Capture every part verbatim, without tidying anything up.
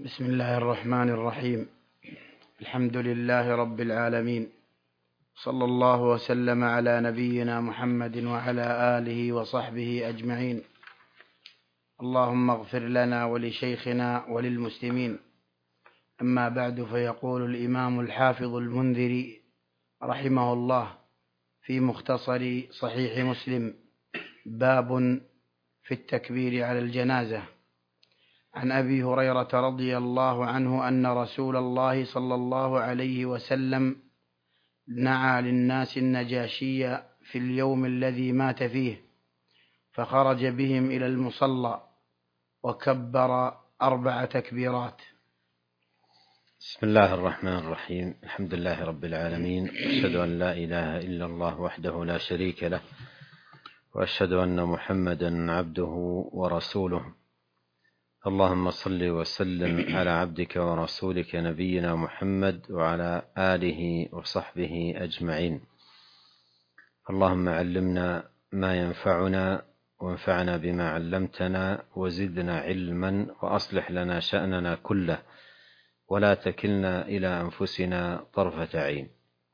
بسم الله الرحمن الرحيم. الحمد لله رب العالمين، صلى الله وسلم على نبينا محمد وعلى آله وصحبه أجمعين. اللهم اغفر لنا ولشيخنا وللمسلمين. أما بعد، فيقول الإمام الحافظ المنذري رحمه الله في مختصر صحيح مسلم: باب في التكبير على الجنازة. عن أبي هريرة رضي الله عنه أن رسول الله صلى الله عليه وسلم نعى للناس النجاشي في اليوم الذي مات فيه، فخرج بهم إلى المصلى وكبر أربع تكبيرات. بسم الله الرحمن الرحيم. الحمد لله رب العالمين، أشهد أن لا إله إلا الله وحده لا شريك له، وأشهد أن محمدا عبده ورسوله. اللهم صل وسلم على عبدك ورسولك نبينا محمد وعلى آله وصحبه أجمعين. اللهم علمنا ما ينفعنا وانفعنا بما علمتنا وزدنا علما وأصلح لنا شأننا كله ولا تكلنا إلى أنفسنا طرفة عين.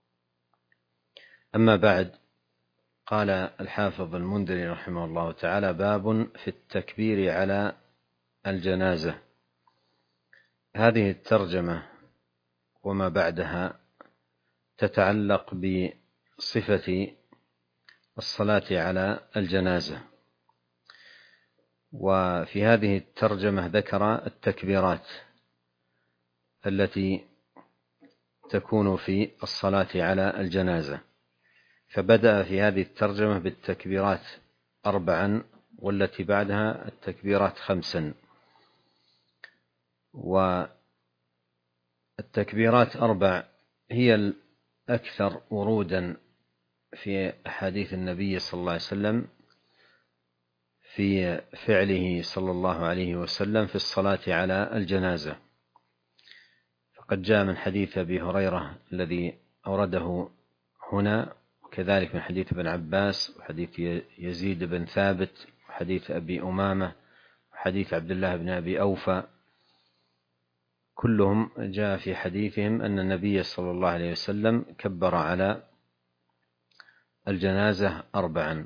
أما بعد، قال الحافظ المنذري رحمه الله تعالى: باب في التكبير على الجنازة. هذه الترجمة وما بعدها تتعلق بصفة الصلاة على الجنازة، وفي هذه الترجمة ذكر التكبيرات التي تكون في الصلاة على الجنازة، فبدأ في هذه الترجمة بالتكبيرات أربعا، والتي بعدها التكبيرات خمسا. والتكبيرات أربع هي الأكثر ورودا في أحاديث النبي صلى الله عليه وسلم في فعله صلى الله عليه وسلم في الصلاة على الجنازة. فقد جاء من حديث أبي هريرة الذي أورده هنا، وكذلك من حديث ابن عباس وحديث يزيد بن ثابت وحديث أبي أمامة وحديث عبد الله بن أبي أوفى، كلهم جاء في حديثهم أن النبي صلى الله عليه وسلم كبر على الجنازة أربعا.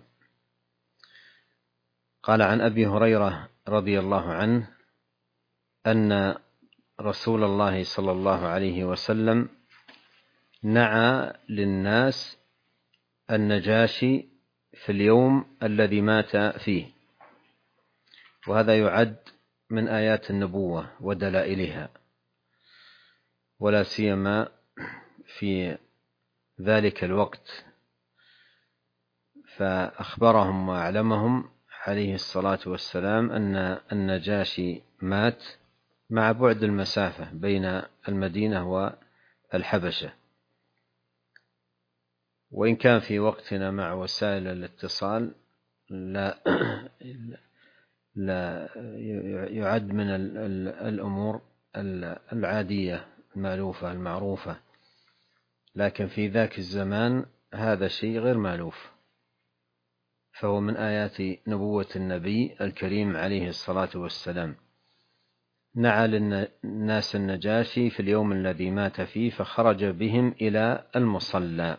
قال: عن أبي هريرة رضي الله عنه أن رسول الله صلى الله عليه وسلم نعى للناس النجاشي في اليوم الذي مات فيه، وهذا يعد من آيات النبوة ودلائلها، ولا سيما في ذلك الوقت، فأخبرهم وأعلمهم عليه الصلاة والسلام أن النجاشي مات مع بعد المسافة بين المدينة والحبشة. وإن كان في وقتنا مع وسائل الاتصال لا, لا يعد من الأمور العادية المألوفة المعروفة، لكن في ذاك الزمان هذا شيء غير مألوف، فهو من آيات نبوة النبي الكريم عليه الصلاة والسلام. نعى للناس النجاشي في اليوم الذي مات فيه، فخرج بهم إلى المصلى.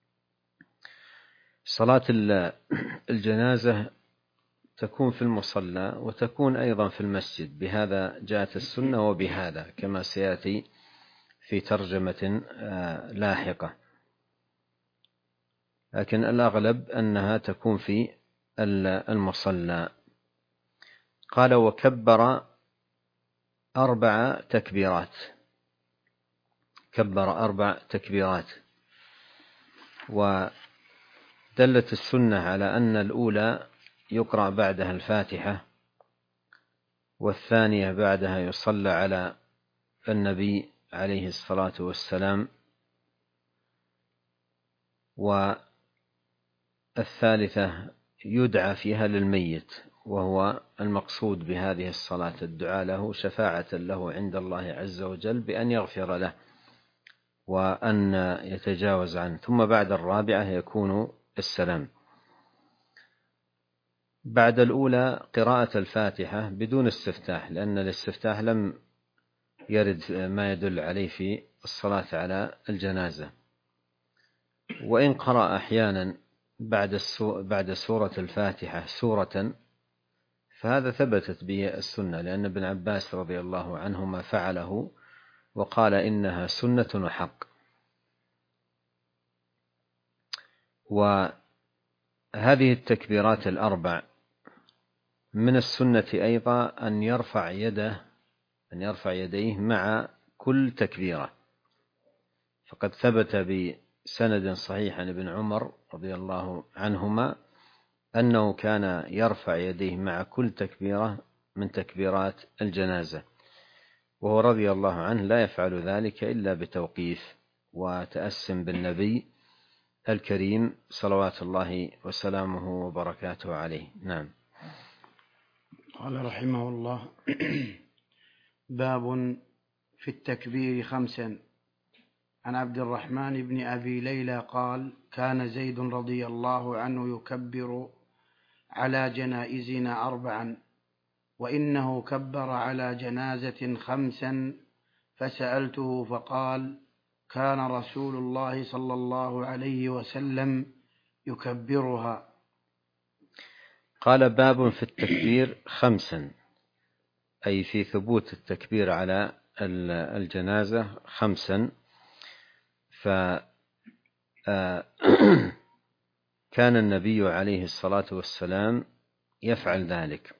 صلاة الجنازة تكون في المصلى وتكون أيضا في المسجد، بهذا جاءت السنة وبهذا، كما سيأتي في ترجمة لاحقة، لكن الأغلب أنها تكون في المصلى. قال: وكبر أربع تكبيرات. كبر أربع تكبيرات. ودلت السنة على أن الأولى يقرأ بعدها الفاتحة، والثانية بعدها يصلى على النبي عليه الصلاة والسلام، والثالثة يدعى فيها للميت، وهو المقصود بهذه الصلاة الدعاء له شفاعة له عند الله عز وجل بأن يغفر له وأن يتجاوز عنه. ثم بعد الرابعة يكون السلام. بعد الأولى قراءة الفاتحة بدون استفتاح، لأن الاستفتاح لم يرد ما يدل عليه في الصلاة على الجنازة. وإن قرأ أحيانا بعد بعد سورة الفاتحة سورة فهذا ثبتت به السنة، لأن ابن عباس رضي الله عنهما فعله وقال إنها سنة وحق. وهذه التكبيرات الأربع من السنة أيضا أن يرفع يده أن يرفع يديه مع كل تكبيرة، فقد ثبت بسند صحيح عن ابن عمر رضي الله عنهما أنه كان يرفع يديه مع كل تكبيرة من تكبيرات الجنازة، وهو رضي الله عنه لا يفعل ذلك إلا بتوقيف وتأسم بالنبي الكريم صلوات الله وسلامه وبركاته عليه. نعم. قال رحمه الله: باب في التكبير خمسا. عن عبد الرحمن بن أبي ليلى قال: كان زيد رضي الله عنه يكبر على جنائزنا أربعا، وإنه كبر على جنازة خمسا، فسألته فقال: كان رسول الله صلى الله عليه وسلم يكبرها. قال: باب في التكبير خمسا، أي في ثبوت التكبير على الجنازة خمسا. فكان النبي عليه الصلاة والسلام يفعل ذلك،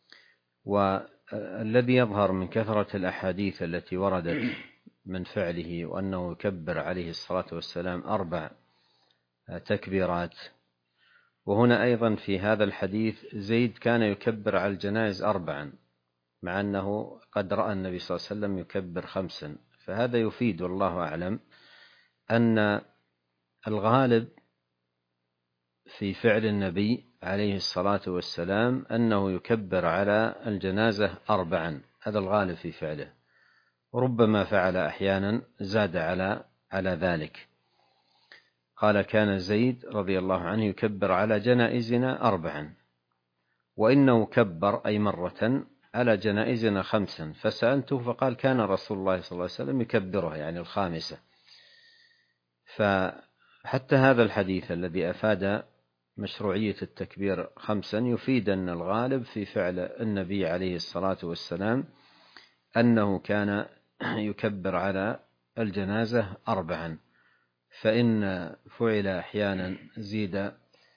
والذي يظهر من كثرة الأحاديث التي وردت من فعله وأنه يكبر عليه الصلاة والسلام أربع تكبيرات. وهنا أيضا في هذا الحديث زيد كان يكبر على الجنائز أربعا، مع أنه قد رأى النبي صلى الله عليه وسلم يكبر خمسا. فهذا يفيد والله أعلم أن الغالب في فعل النبي عليه الصلاة والسلام أنه يكبر على الجنازة أربعا، هذا الغالب في فعله، وربما فعل أحيانا زاد على على ذلك. قال: كان زيد رضي الله عنه يكبر على جنائزنا أربعا، وإنه كبر أي مرة على جنائزنا خمسا، فسألته فقال: كان رسول الله صلى الله عليه وسلم يكبرها، يعني الخامسة. فحتى هذا الحديث الذي أفاد مشروعية التكبير خمسا يفيد أن الغالب في فعل النبي عليه الصلاة والسلام أنه كان يكبر على الجنازة أربعا، فإن فعل أحيانا زيد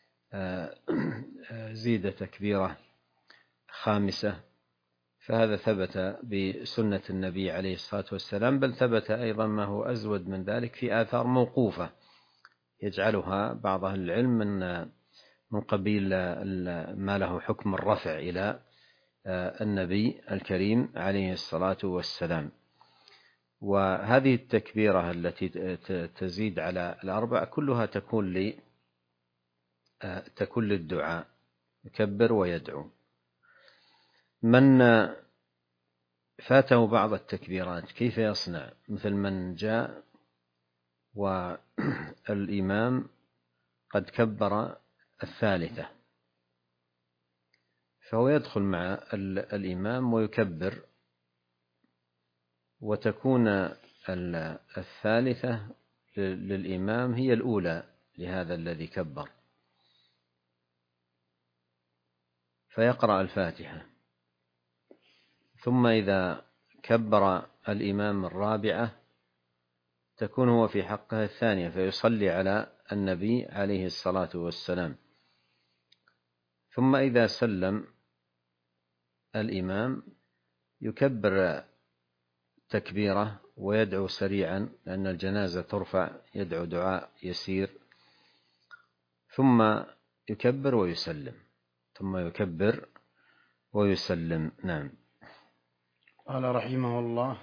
زيد تكبيرة خامسة، فهذا ثبت بسنة النبي عليه الصلاة والسلام، بل ثبت أيضا ما هو أزود من ذلك في آثار موقوفة يجعلها بعض أهل العلم من من قبيل ما له حكم الرفع إلى النبي الكريم عليه الصلاة والسلام. وهذه التكبيرة التي تزيد على الأربع كلها تكون لي تكون للدعاء، يكبر ويدعو. من فاته بعض التكبيرات كيف يصنع؟ مثل من جاء والإمام قد كبر الثالثة، فهو يدخل مع الإمام ويكبر، وتكون الثالثة للإمام هي الأولى لهذا الذي كبر، فيقرأ الفاتحة، ثم إذا كبر الإمام الرابعة تكون هو في حقها الثانية، فيصلي على النبي عليه الصلاة والسلام. ثم إذا سلم الإمام يكبر تكبيرة ويدعو سريعا، لأن الجنازة ترفع، يدعو دعاء يسير، ثم يكبر ويسلم، ثم يكبر ويسلم. نعم. قال رحمه الله: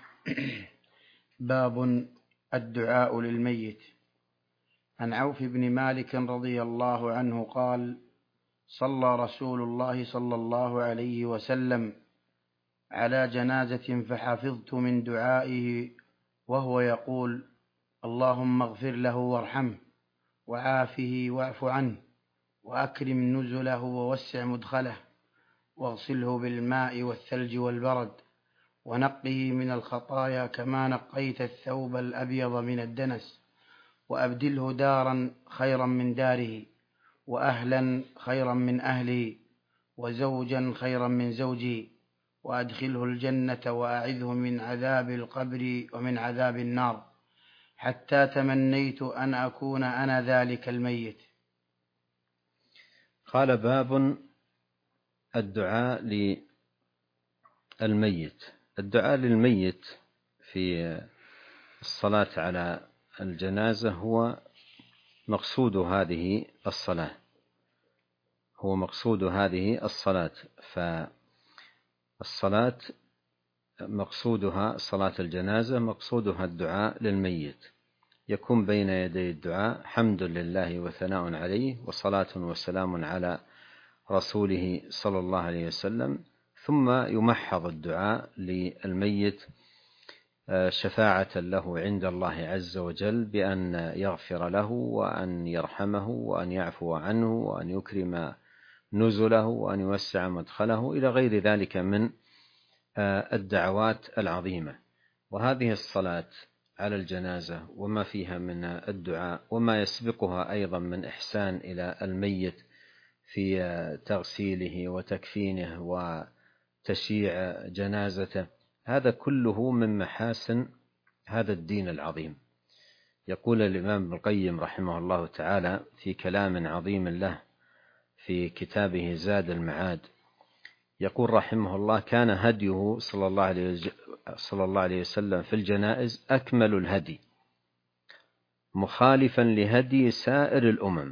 باب الدعاء للميت. عن عوف بن مالك رضي الله عنه قال: صلى رسول الله صلى الله عليه وسلم على جنازة فحفظت من دعائه وهو يقول: اللهم اغفر له وارحمه وعافه واعف عنه وأكرم نزله ووسع مدخله واغسله بالماء والثلج والبرد ونقه من الخطايا كما نقيت الثوب الأبيض من الدنس، وأبدله دارا خيرا من داره، وأهلا خيرا من أهله، وزوجا خيرا من زوجي، وأدخله الجنة وأعذه من عذاب القبر ومن عذاب النار، حتى تمنيت أن أكون أنا ذلك الميت. قال: باب الدعاء للميت. الدعاء للميت في الصلاة على الجنازة هو مقصود هذه الصلاة هو مقصود هذه الصلاة فالصلاة مقصودها صلاة الجنازة مقصودها الدعاء للميت، يكون بين يدي الدعاء حمد لله وثناء عليه وصلاة وسلام على رسوله صلى الله عليه وسلم، ثم يمحض الدعاء للميت شفاعة له عند الله عز وجل بأن يغفر له وأن يرحمه وأن يعفو عنه وأن يكرم نزله وأن يوسع مدخله إلى غير ذلك من الدعوات العظيمة. وهذه الصلاة على الجنازة وما فيها من الدعاء وما يسبقها أيضا من إحسان إلى الميت في تغسيله وتكفينه وتشييع جنازته، هذا كله من محاسن هذا الدين العظيم. يقول الإمام ابن القيم رحمه الله تعالى في كلام عظيم له في كتابه زاد المعاد، يقول رحمه الله: كان هديه صلى الله عليه صلى الله عليه وسلم في الجنائز أكمل الهدي، مخالفا لهدي سائر الأمم،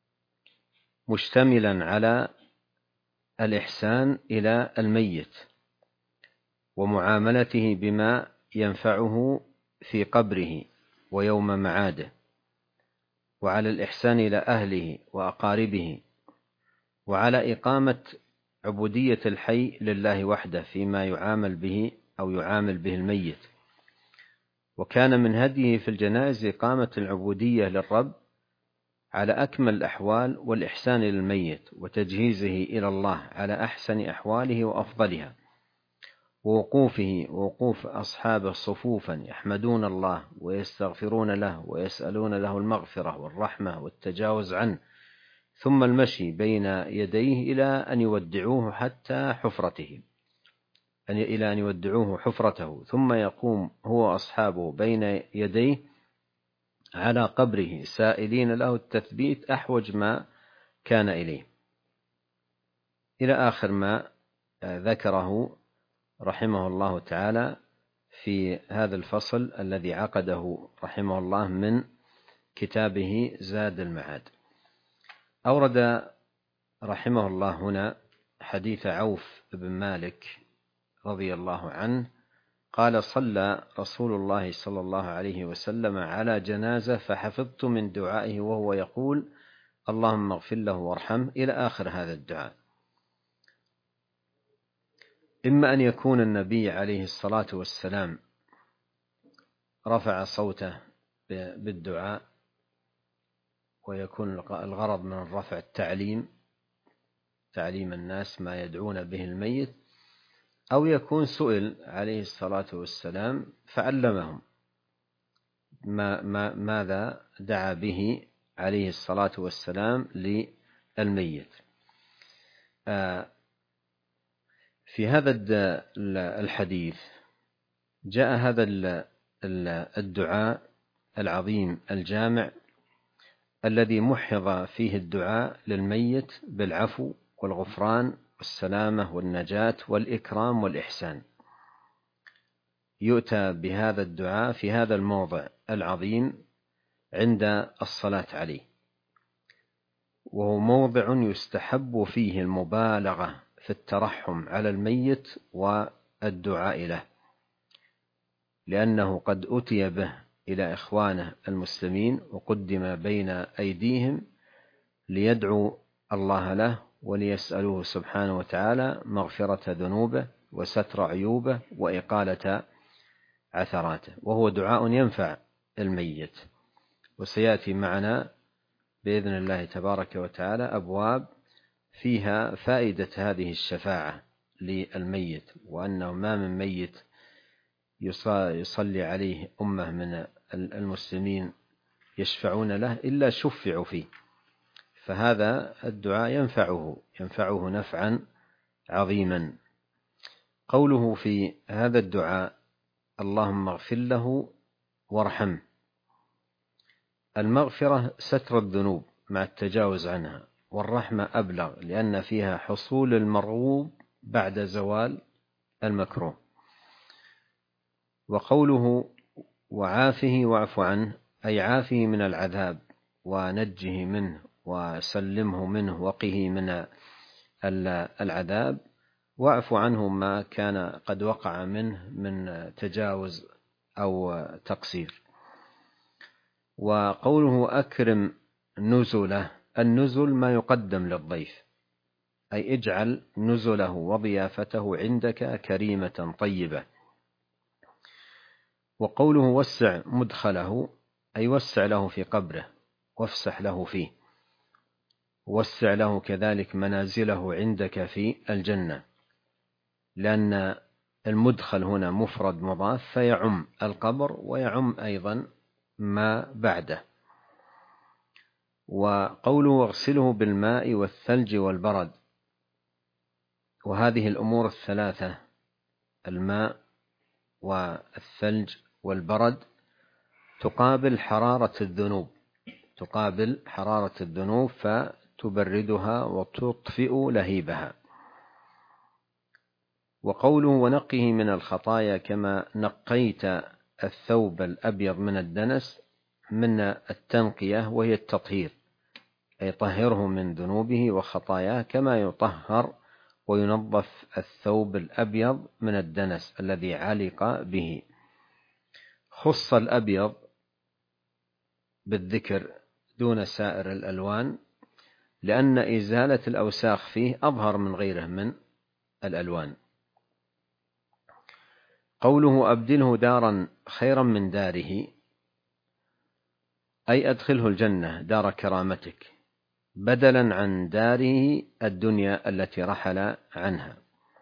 مشتملا على الإحسان إلى الميت ومعاملته بما ينفعه في قبره ويوم معاده، وعلى الإحسان إلى أهله وأقاربه، وعلى إقامة عبودية الحي لله وحده فيما يعامل به أو يعامل به الميت. وكان من هديه في الجنائز إقامة العبودية للرب على أكمل الأحوال والإحسان إلى الميت وتجهيزه إلى الله على أحسن أحواله وأفضلها، ووقوفه ووقوف أصحابه صفوفا يحمدون الله ويستغفرون له ويسألون له المغفرة والرحمة والتجاوز عنه، ثم المشي بين يديه إلى أن يودعوه حتى حفرته إلى أن يودعوه حفرته، ثم يقوم هو أصحابه بين يديه على قبره سائلين له التثبيت أحوج ما كان إليه، إلى آخر ما ذكره رحمه الله تعالى في هذا الفصل الذي عقده رحمه الله من كتابه زاد المعاد. أورد رحمه الله هنا حديث عوف بن مالك رضي الله عنه قال: صلى رسول الله صلى الله عليه وسلم على جنازة فحفظت من دعائه وهو يقول: اللهم اغفر له وارحمه، إلى آخر هذا الدعاء. إما أن يكون النبي عليه الصلاة والسلام رفع صوته بالدعاء ويكون الغرض من الرفع التعليم تعليم الناس ما يدعون به الميت، أو يكون سئل عليه الصلاة والسلام فعلمهم ما ما ماذا دعا به عليه الصلاة والسلام للميت. في هذا الحديث جاء هذا الدعاء العظيم الجامع الذي محض فيه الدعاء للميت بالعفو والغفران والسلامة والنجاة والإكرام والإحسان. يؤتى بهذا الدعاء في هذا الموضع العظيم عند الصلاة عليه، وهو موضع يستحب فيه المبالغة في الترحم على الميت والدعاء له، لأنه قد أتي به إلى إخوانه المسلمين وقدم بين أيديهم ليدعوا الله له وليسألوه سبحانه وتعالى مغفرة ذنوبه وستر عيوبه وإقالة عثراته، وهو دعاء ينفع الميت. وسيأتي معنا بإذن الله تبارك وتعالى أبواب فيها فائدة هذه الشفاعة للميت، وأنه ما من ميت يصلي عليه أمة من المسلمين يشفعون له إلا شفعوا فيه، فهذا الدعاء ينفعه ينفعه نفعا عظيما. قوله في هذا الدعاء اللهم اغفر له وارحمه، المغفرة ستر الذنوب مع التجاوز عنها، والرحمة أبلغ لأن فيها حصول المرغوب بعد زوال المكروه. وقوله وعافه واعف عنه أي عافه من العذاب ونجه منه وسلمه منه وقه من العذاب، واعف عنه ما كان قد وقع منه من تجاوز أو تقصير. وقوله أكرم نزله، النزل ما يقدم للضيف، أي اجعل نزله وضيافته عندك كريمة طيبة. وقوله وسع مدخله، أي وسع له في قبره وافسح له فيه، وسع له كذلك منازله عندك في الجنة، لأن المدخل هنا مفرد مضاف فيعم القبر ويعم أيضا ما بعده. وقوله واغسله بالماء والثلج والبرد، وهذه الأمور الثلاثة الماء والثلج والبرد تقابل حرارة الذنوب تقابل حرارة الذنوب فتبردها وتطفئ لهيبها. وقوله ونقه من الخطايا كما نقيت الثوب الأبيض من الدنس، من التنقية وهي التطهير، أي طهره من ذنوبه وخطاياه كما يطهر وينظف الثوب الأبيض من الدنس الذي علق به. خص الأبيض بالذكر دون سائر الألوان لأن إزالة الأوساخ فيه أظهر من غيره من الألوان. قوله أبدله دارا خيرا من داره، أي أدخله الجنة دار كرامتك بدلا عن داره الدنيا التي رحل عنها.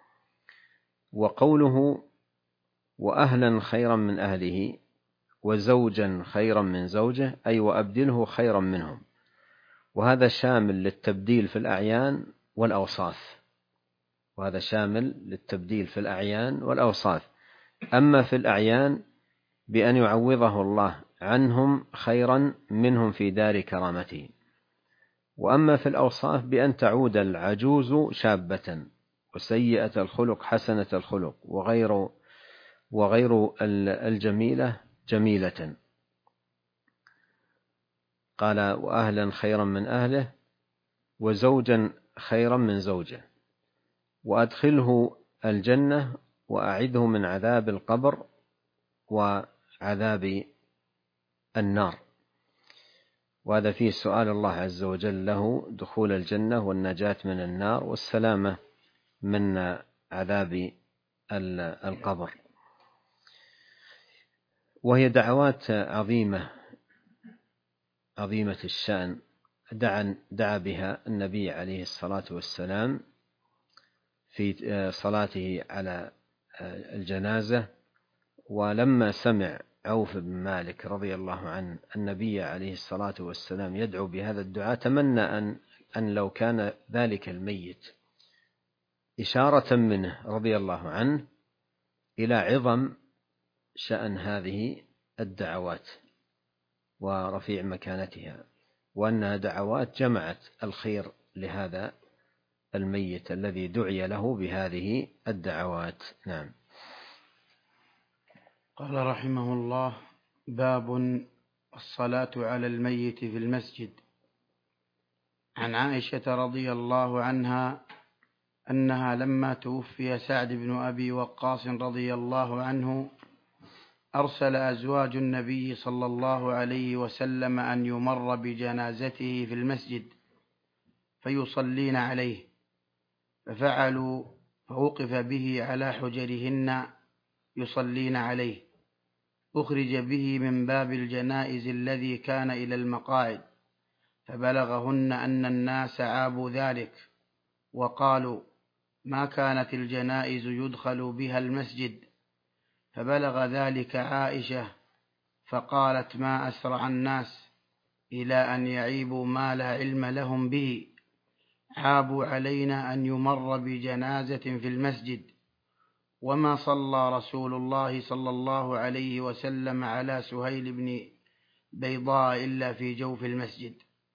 وقوله وأهلا خيرا من أهله وزوجا خيرا من زوجه، أي وأبدله خيرا منهم، وهذا شامل للتبديل في الأعيان والأوصاف وهذا شامل للتبديل في الأعيان والأوصاف. أما في الأعيان بأن يعوضه الله عنهم خيرا منهم في دار كرامته، وأما في الأوصاف بأن تعود العجوز شابة وسيئة الخلق حسنة الخلق وغير وغير الجميلة جميلة. قال وأهلا خيرا من أهله وزوجا خيرا من زوجه، وأدخله الجنة وأعذه من عذاب القبر وعذاب النار. وهذا فيه سؤال الله عز وجل له دخول الجنة والنجاة من النار والسلامة من عذاب القبر. وهي دعوات عظيمة عظيمة الشأن دعا, دعا بها النبي عليه الصلاة والسلام في صلاته على الجنازة. ولما سمع عوف بن مالك رضي الله عنه النبي عليه الصلاة والسلام يدعو بهذا الدعاء تمنى أن, أن لو كان ذلك الميت إشارة منه رضي الله عنه إلى عظم شأن هذه الدعوات ورفيع مكانتها، وأنها دعوات جمعت الخير لهذا الميت الذي دعي له بهذه الدعوات. نعم. قال رحمه الله: باب الصلاة على الميت في المسجد. عن عائشة رضي الله عنها أنها لما توفي سعد بن أبي وقاص رضي الله عنه أرسل أزواج النبي صلى الله عليه وسلم أن يمر بجنازته في المسجد فيصلين عليه، ففعلوا فوقف به على حجرهن يصلين عليه، أخرج به من باب الجنائز الذي كان إلى المقاعد، فبلغهن أن الناس عابوا ذلك وقالوا ما كانت الجنائز يدخل بها المسجد، فبلغ ذلك عائشة فقالت ما أسرع الناس إلى أن يعيبوا ما لا علم لهم به، عابوا علينا أن يمر بجنازة في المسجد، وما صلى رسول الله صلى الله عليه وسلم على سهيل بن بيضاء إلا في جوف المسجد.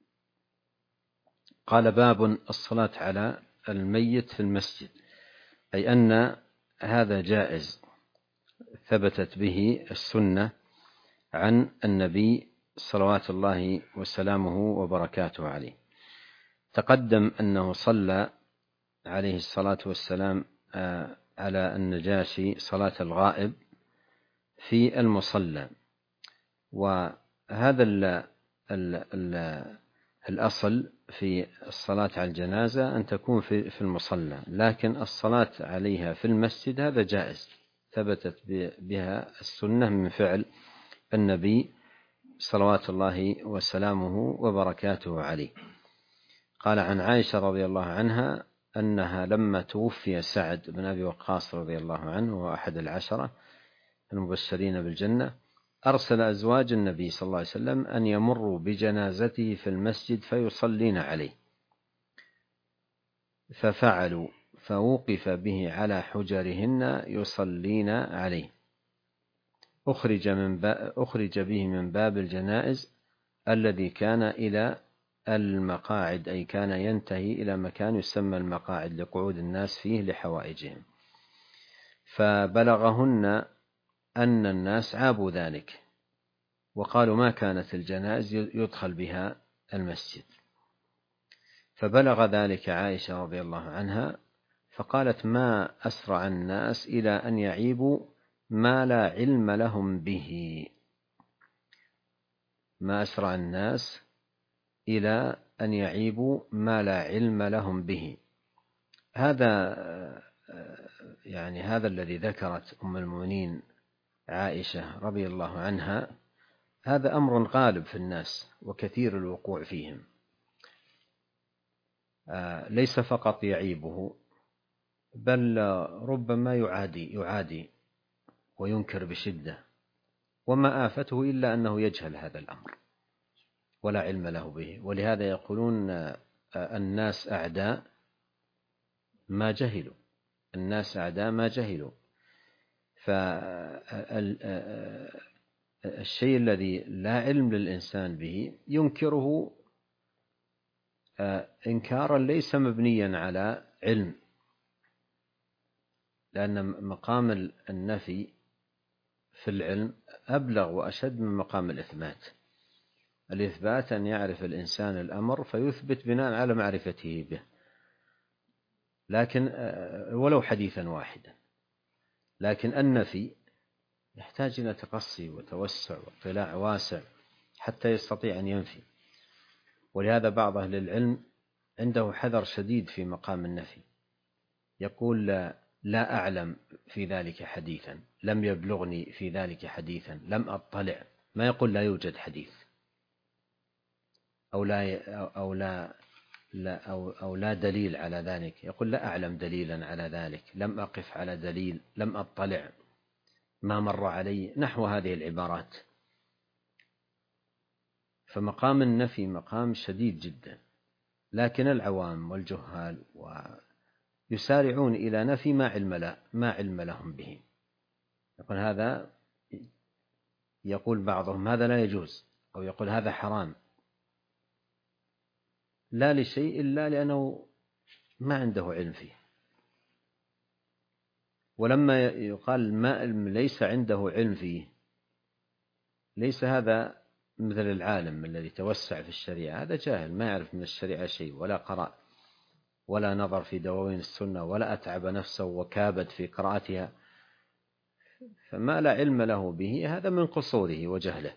قال باب الصلاة على الميت في المسجد، أي أن هذا جائز، ثبتت به السنة عن النبي صلوات الله وسلامه وبركاته عليه. تقدم أنه صلى عليه الصلاة والسلام على النجاشي صلاة الغائب في المصلى، وهذا ال ال ال الأصل في الصلاة على الجنازة أن تكون في في المصلى، لكن الصلاة عليها في المسجد هذا جائز، ثبتت بها السنة من فعل النبي صلوات الله وسلامه وبركاته عليه. قال عن عائشة رضي الله عنها أنها لما توفي سعد بن أبي وقاص رضي الله عنه وهو أحد العشرة المبشرين بالجنة، أرسل أزواج النبي صلى الله عليه وسلم أن يمروا بجنازته في المسجد فيصلين عليه، ففعلوا، فوقف به على حجرهن يصلين عليه، أخرج, من أخرج به من باب الجنائز الذي كان إلى المقاعد، أي كان ينتهي إلى مكان يسمى المقاعد لقعود الناس فيه لحوائجهم، فبلغهن أن الناس عابوا ذلك وقالوا ما كانت الجنائز يدخل بها المسجد، فبلغ ذلك عائشة رضي الله عنها فقالت ما أسرع الناس إلى أن يعيبوا ما لا علم لهم به، ما أسرع الناس إلى أن يعيبوا ما لا علم لهم به. هذا يعني هذا الذي ذكرت أم المؤمنين عائشة رضي الله عنها هذا أمر غالب في الناس وكثير الوقوع فيهم، ليس فقط يعيبه بل ربما يعادي يعادي وينكر بشدة، وما آفته إلا أنه يجهل هذا الأمر ولا علم له به. ولهذا يقولون الناس أعداء ما جهلوا، الناس أعداء ما جهلوا. فالشيء الذي لا علم للإنسان به ينكره إنكارا ليس مبنيا على علم، لأن مقام النفي في العلم أبلغ وأشد من مقام الإثبات. الإثبات أن يعرف الإنسان الأمر فيثبت بناء على معرفته به، لكن ولو حديثا واحدا، لكن النفي يحتاج إلى تقصي وتوسع واطلاع واسع حتى يستطيع أن ينفي. ولهذا بعض أهل العلم عنده حذر شديد في مقام النفي، يقول لا, لا أعلم في ذلك حديثا، لم يبلغني في ذلك حديثا، لم أطلع، ما يقول لا يوجد حديث أو لا, أو لا, لا, أو, أو لا دليل على ذلك، يقول لا أعلم دليلا على ذلك، لم أقف على دليل، لم أطلع، ما مر علي، نحو هذه العبارات. فمقام النفي مقام شديد جدا، لكن العوام والجهال يسارعون إلى نفي ما علم له ما علم لهم به. يقول هذا، يقول بعضهم هذا لا يجوز، أو يقول هذا حرام، لا لشيء إلا لأنه ما عنده علم فيه. ولما يقال ما ليس عنده علم فيه، ليس هذا مثل العالم الذي توسع في الشريعة، هذا جاهل ما يعرف من الشريعة شيء، ولا قرأ ولا نظر في دواوين السنة ولا أتعب نفسه وكابد في قراءتها، فما لا علم له به هذا من قصوره وجهله،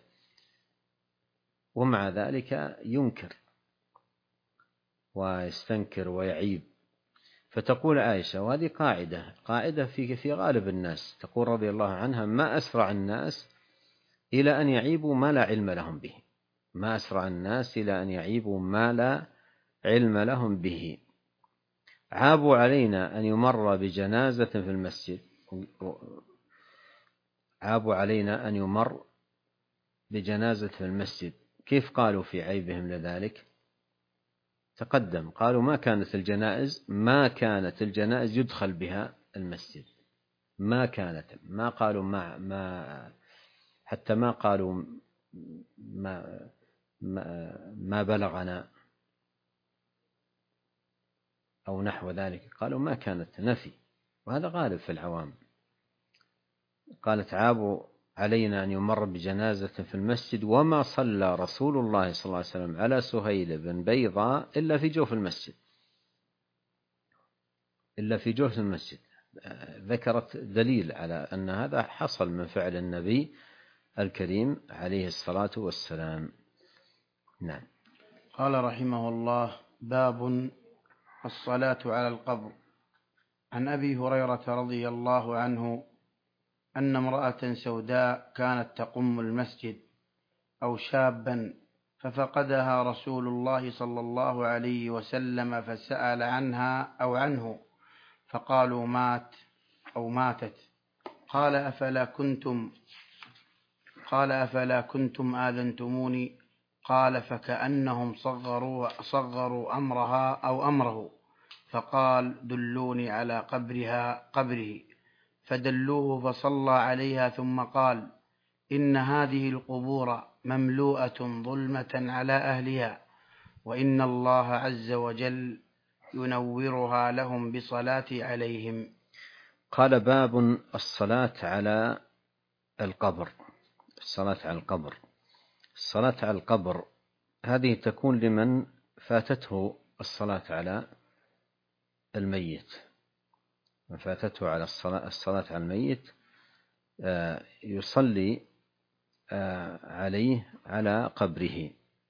ومع ذلك ينكر ويستنكر ويعيب. فتقول عائشة، وهذه قاعدة قاعدة في في غالب الناس، تقول رضي الله عنها ما أسرع الناس إلى أن يعيبوا ما لا علم لهم به، ما أسرع الناس إلى أن يعيبوا ما لا علم لهم به، عابوا علينا أن يمر بجنازة في المسجد. عابوا علينا أن يمر بجنازة في المسجد. كيف قالوا في عيبهم لذلك؟ تقدم قالوا ما كانت الجنائز ما كانت الجنائز يدخل بها المسجد، ما كانت، ما قالوا ما ما حتى ما قالوا ما ما, ما بلغنا أو نحو ذلك، قالوا ما كانت، نفي، وهذا غالب في العوام. قالت عابوا علينا أن يمر بجنازة في المسجد وما صلى رسول الله صلى الله عليه وسلم على سهيل بن بيضاء إلا في جوف المسجد، إلا في جوف المسجد. ذكرت دليل على أن هذا حصل من فعل النبي الكريم عليه الصلاة والسلام. نعم. قال رحمه الله: باب الصلاة على القبر. عن أبي هريرة رضي الله عنه أن امرأة سوداء كانت تقم المسجد أو شابا ففقدها رسول الله صلى الله عليه وسلم فسأل عنها أو عنه فقالوا مات أو ماتت. قال أفلا كنتم قال أفلا كنتم آذنتموني؟ قال فكأنهم صغروا, صغروا أمرها أو أمره، فقال دلوني على قبرها قبره، فدلوه فصلى عليها ثم قال إن هذه القبور مملوءة ظلمة على أهلها، وإن الله عز وجل ينورها لهم بصلاة عليهم. قال باب الصلاة على القبر. الصلاة على القبر الصلاة على القبر هذه تكون لمن فاتته الصلاة على الميت، من فاتته على الصلاة, الصلاة على الميت يصلي عليه على قبره،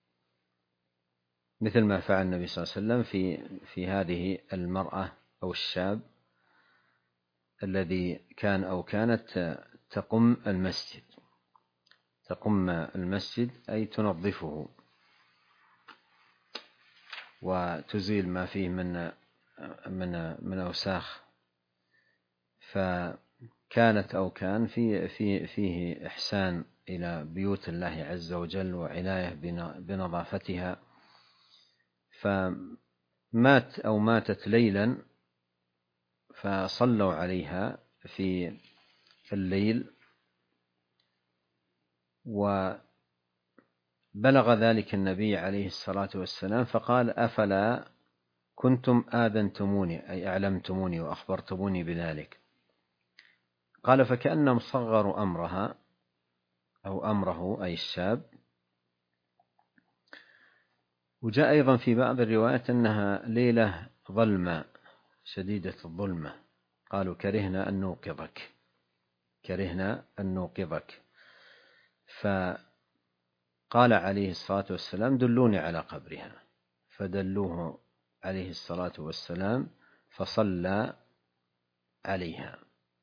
مثل ما فعل النبي صلى الله عليه وسلم في في هذه المرأة أو الشاب الذي كان أو كانت تقم المسجد. تقم المسجد أي تنظفه وتزيل ما فيه من من من أوساخ، فكانت أو كان في في فيه إحسان إلى بيوت الله عز وجل وعناية بنظافتها، فمات أو ماتت ليلا فصلوا عليها في الليل، وبلغ ذلك النبي عليه الصلاة والسلام فقال أفلا كنتم آذنتموني أي أعلمتموني وأخبرتموني بذلك. قال فكأنهم صغروا أمرها أو أمره أي الشاب. وجاء أيضا في بعض الروايات أنها ليلة ظلمة شديدة الظلمة، قالوا كرهنا أن نوقظك كرهنا أن نوقظك فقال عليه الصلاة والسلام دلوني على قبرها، فدلوه عليه الصلاة والسلام فصلى عليها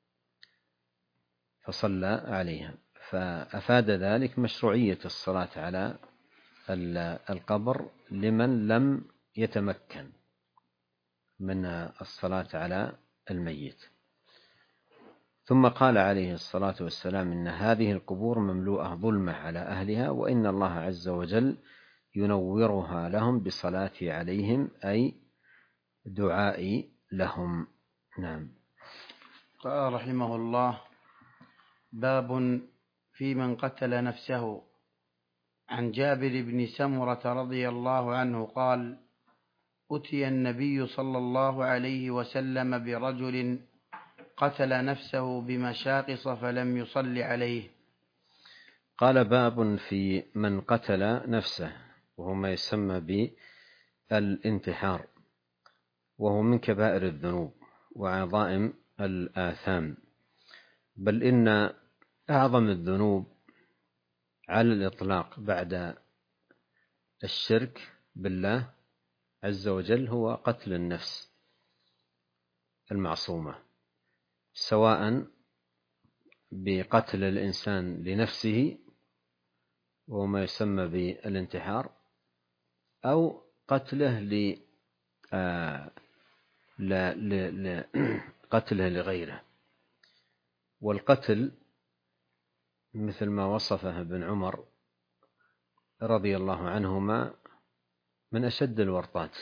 فصلى عليها فأفاد ذلك مشروعية الصلاة على القبر لمن لم يتمكن من الصلاة على الميت. ثم قال عليه الصلاة والسلام إن هذه القبور مملوءة ظلمة على أهلها، وإن الله عز وجل ينورها لهم بصلاتي عليهم أي دعائي لهم. نعم. قال رحمه الله: باب في من قتل نفسه. عن جابر بن سمرة رضي الله عنه قال: أتي النبي صلى الله عليه وسلم برجل قتل نفسه بمشاقص فلم يصل عليه. قال باب في من قتل نفسه، وهو ما يسمى بالانتحار، وهو من كبائر الذنوب وعظائم الآثام، بل إن أعظم الذنوب على الإطلاق بعد الشرك بالله عز وجل هو قتل النفس المعصومة، سواء بقتل الإنسان لنفسه وهو ما يسمى بالانتحار، أو قتله ل آه لا ل... ل... قتله لغيره. والقتل مثل ما وصفه ابن عمر رضي الله عنهما من أشد الورطات،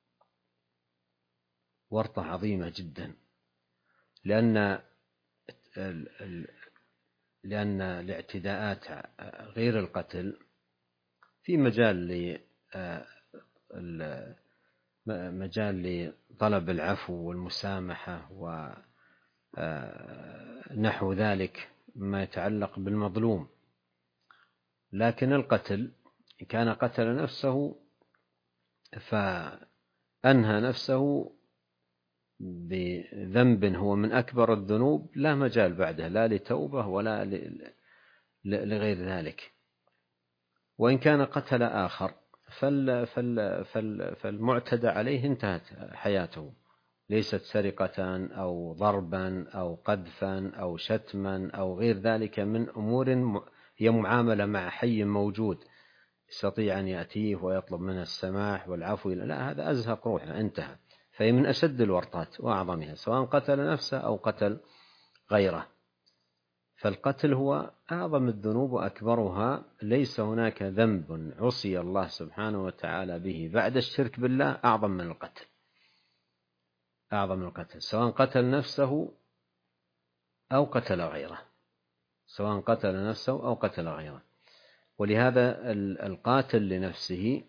ورطة عظيمة جدا، لأن لأن الاعتداءات غير القتل في مجال مجال لطلب العفو والمسامحة ونحو ذلك ما يتعلق بالمظلوم، لكن القتل إن كان قتل نفسه فأنهى نفسه بذنب هو من أكبر الذنوب لا مجال بعده لا لتوبة ولا لغير ذلك. وإن كان قتل آخر فال فال فال فالمعتدى عليه انتهت حياته، ليست سرقة أو ضربا أو قذفا أو شتما أو غير ذلك من أمور هي معاملة مع حي موجود يستطيع أن يأتيه ويطلب منه السماح والعفو، لا، هذا أزهق روحه انتهى. فهي من أشد الورطات وأعظمها، سواء قتل نفسه أو قتل غيره. فالقتل هو أعظم الذنوب وأكبرها، ليس هناك ذنب عصي الله سبحانه وتعالى به بعد الشرك بالله أعظم من القتل، أعظم من القتل، سواء قتل نفسه أو قتل غيره، سواء قتل نفسه أو قتل غيره. ولهذا القاتل لنفسه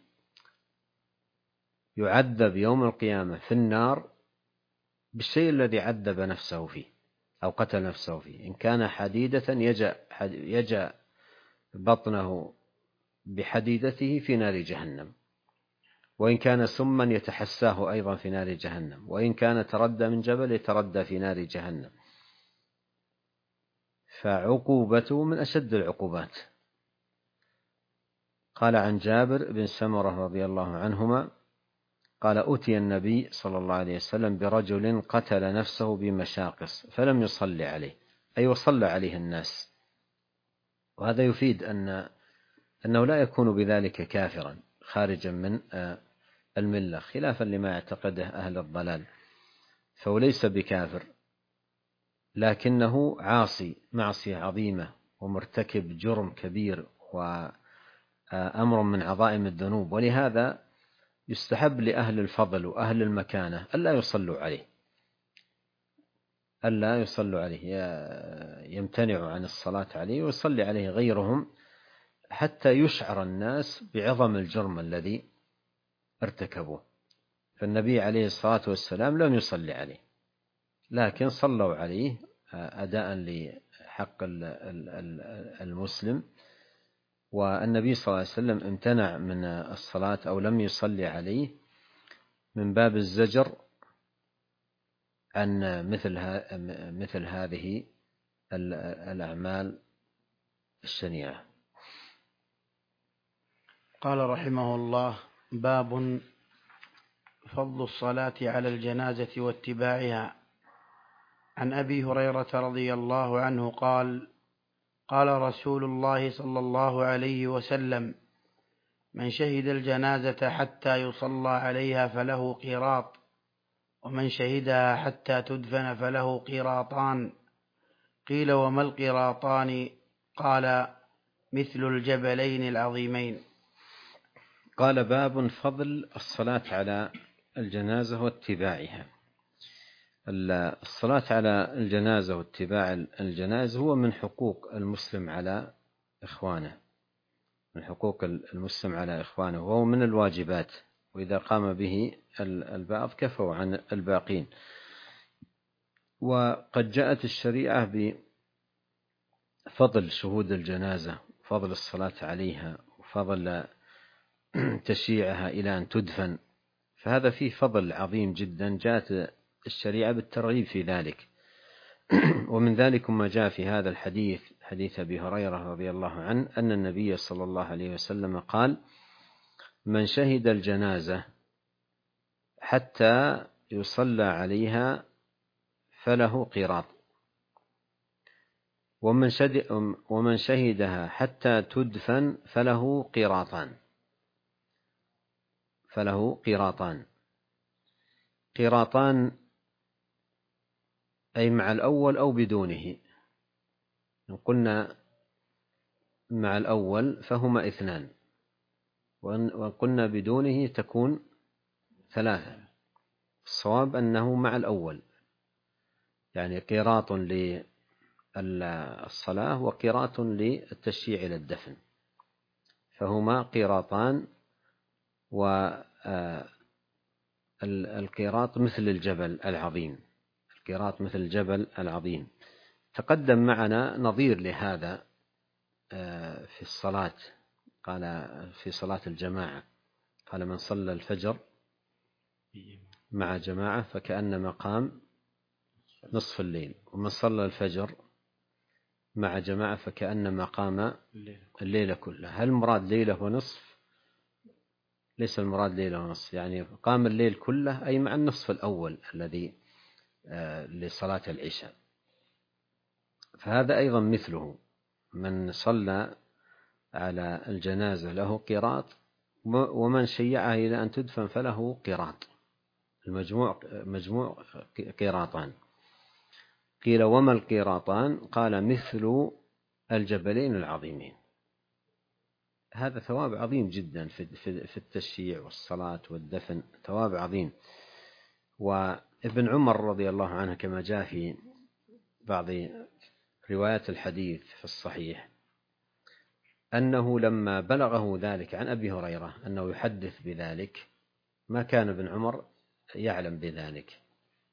يعذب يوم القيامة في النار بالشيء الذي عذب نفسه فيه أو قتل نفسه فيه. إن كان حديدة يجأ, يجأ بطنه بحديدته في نار جهنم، وإن كان سما يتحساه أيضا في نار جهنم، وإن كان تردى من جبل يتردى في نار جهنم. فعقوبته من أشد العقوبات. قال عن جابر بن سمرة رضي الله عنهما قال: أتي النبي صلى الله عليه وسلم برجل قتل نفسه بمشاقص فلم يصلي عليه، أي وصلى عليه الناس. وهذا يفيد أن أنه لا يكون بذلك كافرا خارجا من الملة، خلافا لما يعتقده أهل الضلال، فهو ليس بكافر، لكنه عاصي معصية عظيمة ومرتكب جرم كبير وأمر من عظائم الذنوب. ولهذا يستحب لأهل الفضل وأهل المكانة ألا يصلوا عليه، ألا يصلوا عليه، يمتنعوا عن الصلاة عليه ويصلي عليه غيرهم حتى يشعر الناس بعظم الجرم الذي ارتكبوه. فالنبي عليه الصلاة والسلام لم يصلي عليه، لكن صلوا عليه أداء لحق المسلم. والنبي صلى الله عليه وسلم امتنع من الصلاة أو لم يصلي عليه من باب الزجر عن مثل مثل هذه الأعمال الشنيعة. قال رحمه الله: باب فضل الصلاة على الجنازة واتباعها. عن أبي هريرة رضي الله عنه قال: قال رسول الله صلى الله عليه وسلم: من شهد الجنازة حتى يصلى عليها فله قيراط، ومن شهدها حتى تدفن فله قيراطان. قيل: وما القيراطان؟ قال: مثل الجبلين العظيمين. قال: باب فضل الصلاة على الجنازة واتباعها. الصلاة على الجنازة واتباع الجنازة هو من حقوق المسلم على إخوانه، من حقوق المسلم على إخوانه، وهو من الواجبات، وإذا قام به البعض كفوا عن الباقين. وقد جاءت الشريعة بفضل شهود الجنازة، فضل الصلاة عليها، وفضل تشييعها إلى أن تدفن، فهذا فيه فضل عظيم جدا، جاءت الشريعة بالترغيب في ذلك. ومن ذلك ما جاء في هذا الحديث، حديث أبي هريرة رضي الله عنه، أن النبي صلى الله عليه وسلم قال: من شهد الجنازة حتى يصلى عليها فله قيراط، ومن ومن شهدها حتى تدفن فله قيراطان، فله قيراطان. قيراطان أي مع الأول أو بدونه. قلنا مع الأول فهما اثنان، وقلنا بدونه تكون ثلاثة. الصواب أنه مع الأول، يعني قيراط للصلاة وقيراط للتشييع إلى الدفن، فهما قيراطان. والقيراط مثل الجبل العظيم، القيراط مثل الجبل العظيم. تقدم معنا نظير لهذا في الصلاة، قال في صلاة الجماعة، قال من صلى الفجر مع جماعة فكأنما قام نصف الليل، ومن صلى الفجر مع جماعة فكأنما قام الليلة كلها. هل المراد ليلة ونصف؟ ليس المراد ليلة ونصف، يعني قام الليل كله أي مع النصف الأول الذي لصلاة العشاء. فهذا أيضا مثله، من صلى على الجنازة له قيراط، ومن شيعها إلى أن تدفن فله قيراط، المجموع مجموع قيراطان. قيل وما القيراطان؟ قال مثل الجبلين العظيمين. هذا ثواب عظيم جدا في التشييع والصلاة والدفن، ثواب عظيم. وابن عمر رضي الله عنه كما جاء في بعض روايات الحديث في الصحيح أنه لما بلغه ذلك عن أبي هريرة أنه يحدث بذلك، ما كان ابن عمر يعلم بذلك،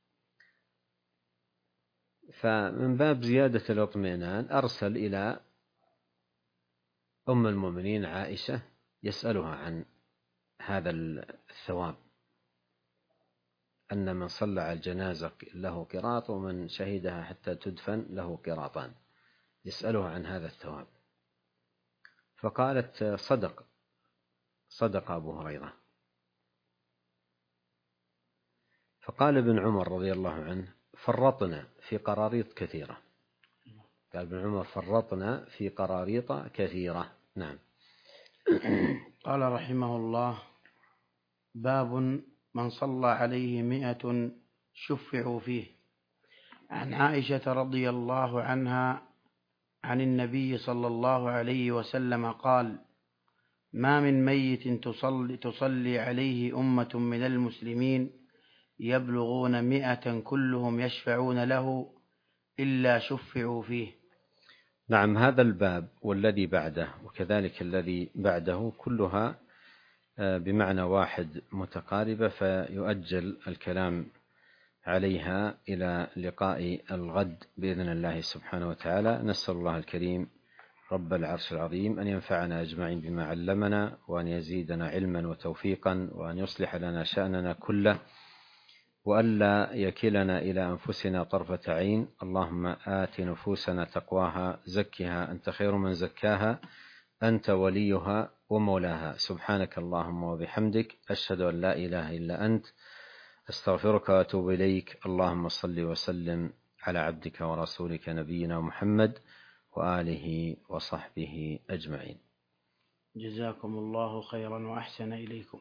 فمن باب زيادة الاطمئنان أرسل إلى أم المؤمنين عائشة يسألها عن هذا الثواب، أن من صلى على الجنازة له قيراط، ومن شهدها حتى تدفن له قيراطان، يسألها عن هذا الثواب. فقالت صدق صدق أبو هريرة. فقال ابن عمر رضي الله عنه فرطنا في قراريط كثيرة. قال ابن عمر فرطنا في قراريط كثيرة. نعم. قال رحمه الله: باب من صلى عليه مئة شفعوا فيه. عن عائشة رضي الله عنها عن النبي صلى الله عليه وسلم قال: ما من ميت تصلي, تصلي عليه أمة من المسلمين يبلغون مئة كلهم يشفعون له إلا شفعوا فيه. نعم. هذا الباب والذي بعده وكذلك الذي بعده كلها بمعنى واحد متقاربة، فيؤجل الكلام عليها إلى لقاء الغد بإذن الله سبحانه وتعالى. نسأل الله الكريم رب العرش العظيم أن ينفعنا أجمعين بما علمنا، وأن يزيدنا علما وتوفيقا، وأن يصلح لنا شأننا كله، وألا يكلنا إلى أنفسنا طرفة عين. اللهم آت نفوسنا تقواها، زكها أنت خير من زكاها، أنت وليها ومولاها. سبحانك اللهم وبحمدك، أشهد أن لا إله إلا أنت، أستغفرك وأتوب إليك. اللهم صل وسلم على عبدك ورسولك نبينا محمد وآله وصحبه أجمعين. جزاكم الله خيرا وأحسن إليكم.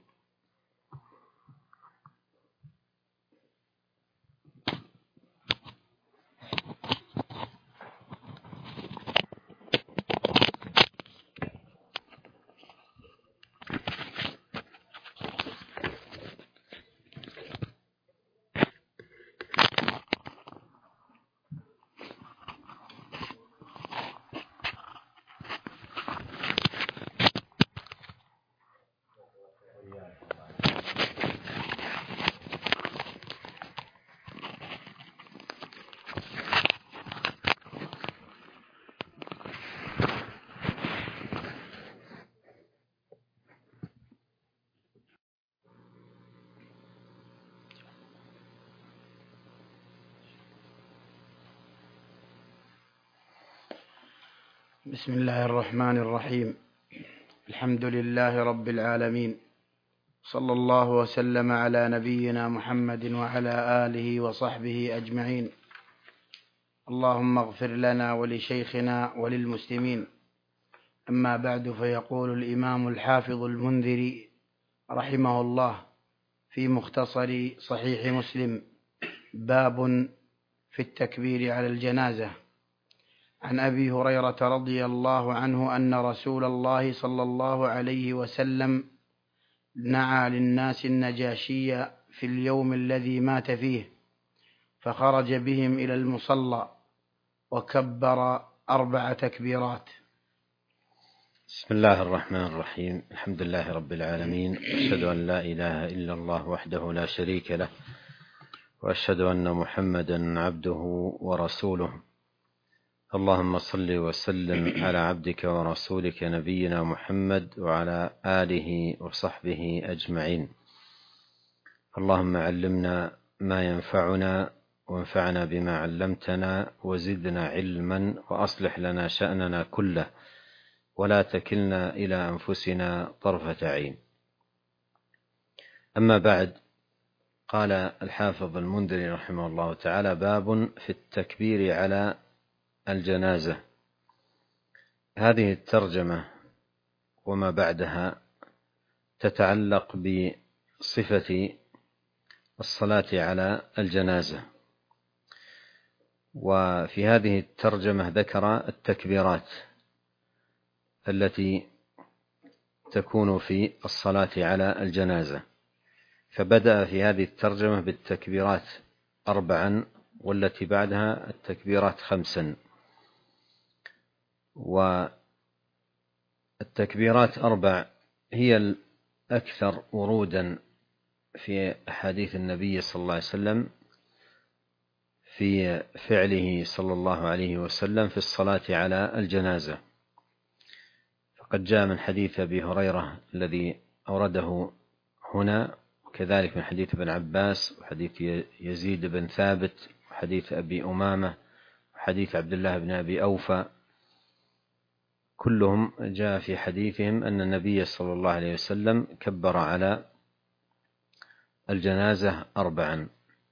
بسم الله الرحمن الرحيم. الحمد لله رب العالمين، صلى الله وسلم على نبينا محمد وعلى آله وصحبه أجمعين. اللهم اغفر لنا ولشيخنا وللمسلمين. أما بعد، فيقول الإمام الحافظ المنذري رحمه الله في مختصر صحيح مسلم: باب في التكبير على الجنازة. عن أبي هريرة رضي الله عنه أن رسول الله صلى الله عليه وسلم نعى للناس النجاشي في اليوم الذي مات فيه، فخرج بهم إلى المصلى وكبر أربع تكبيرات. بسم الله الرحمن الرحيم. الحمد لله رب العالمين، أشهد أن لا إله إلا الله وحده لا شريك له، وأشهد أن محمدا عبده ورسوله. اللهم صل وسلم على عبدك ورسولك نبينا محمد وعلى آله وصحبه أجمعين. اللهم علمنا ما ينفعنا وانفعنا بما علمتنا وزدنا علما وأصلح لنا شأننا كله ولا تكلنا إلى أنفسنا طرفة عين. أما بعد، قال الحافظ المنذري رحمه الله تعالى: باب في التكبير على الجنازة. هذه الترجمة وما بعدها تتعلق بصفة الصلاة على الجنازة، وفي هذه الترجمة ذكر التكبيرات التي تكون في الصلاة على الجنازة، فبدأ في هذه الترجمة بالتكبيرات أربعا، والتي بعدها التكبيرات خمسا. والتكبيرات أربع هي الأكثر ورودا في أحاديث النبي صلى الله عليه وسلم في فعله صلى الله عليه وسلم في الصلاة على الجنازة. فقد جاء من حديث أبي هريرة الذي أورده هنا، وكذلك من حديث ابن عباس وحديث يزيد بن ثابت وحديث أبي أمامة وحديث عبد الله بن أبي أوفى، كلهم جاء في حديثهم أن النبي صلى الله عليه وسلم كبر على الجنازة أربعا.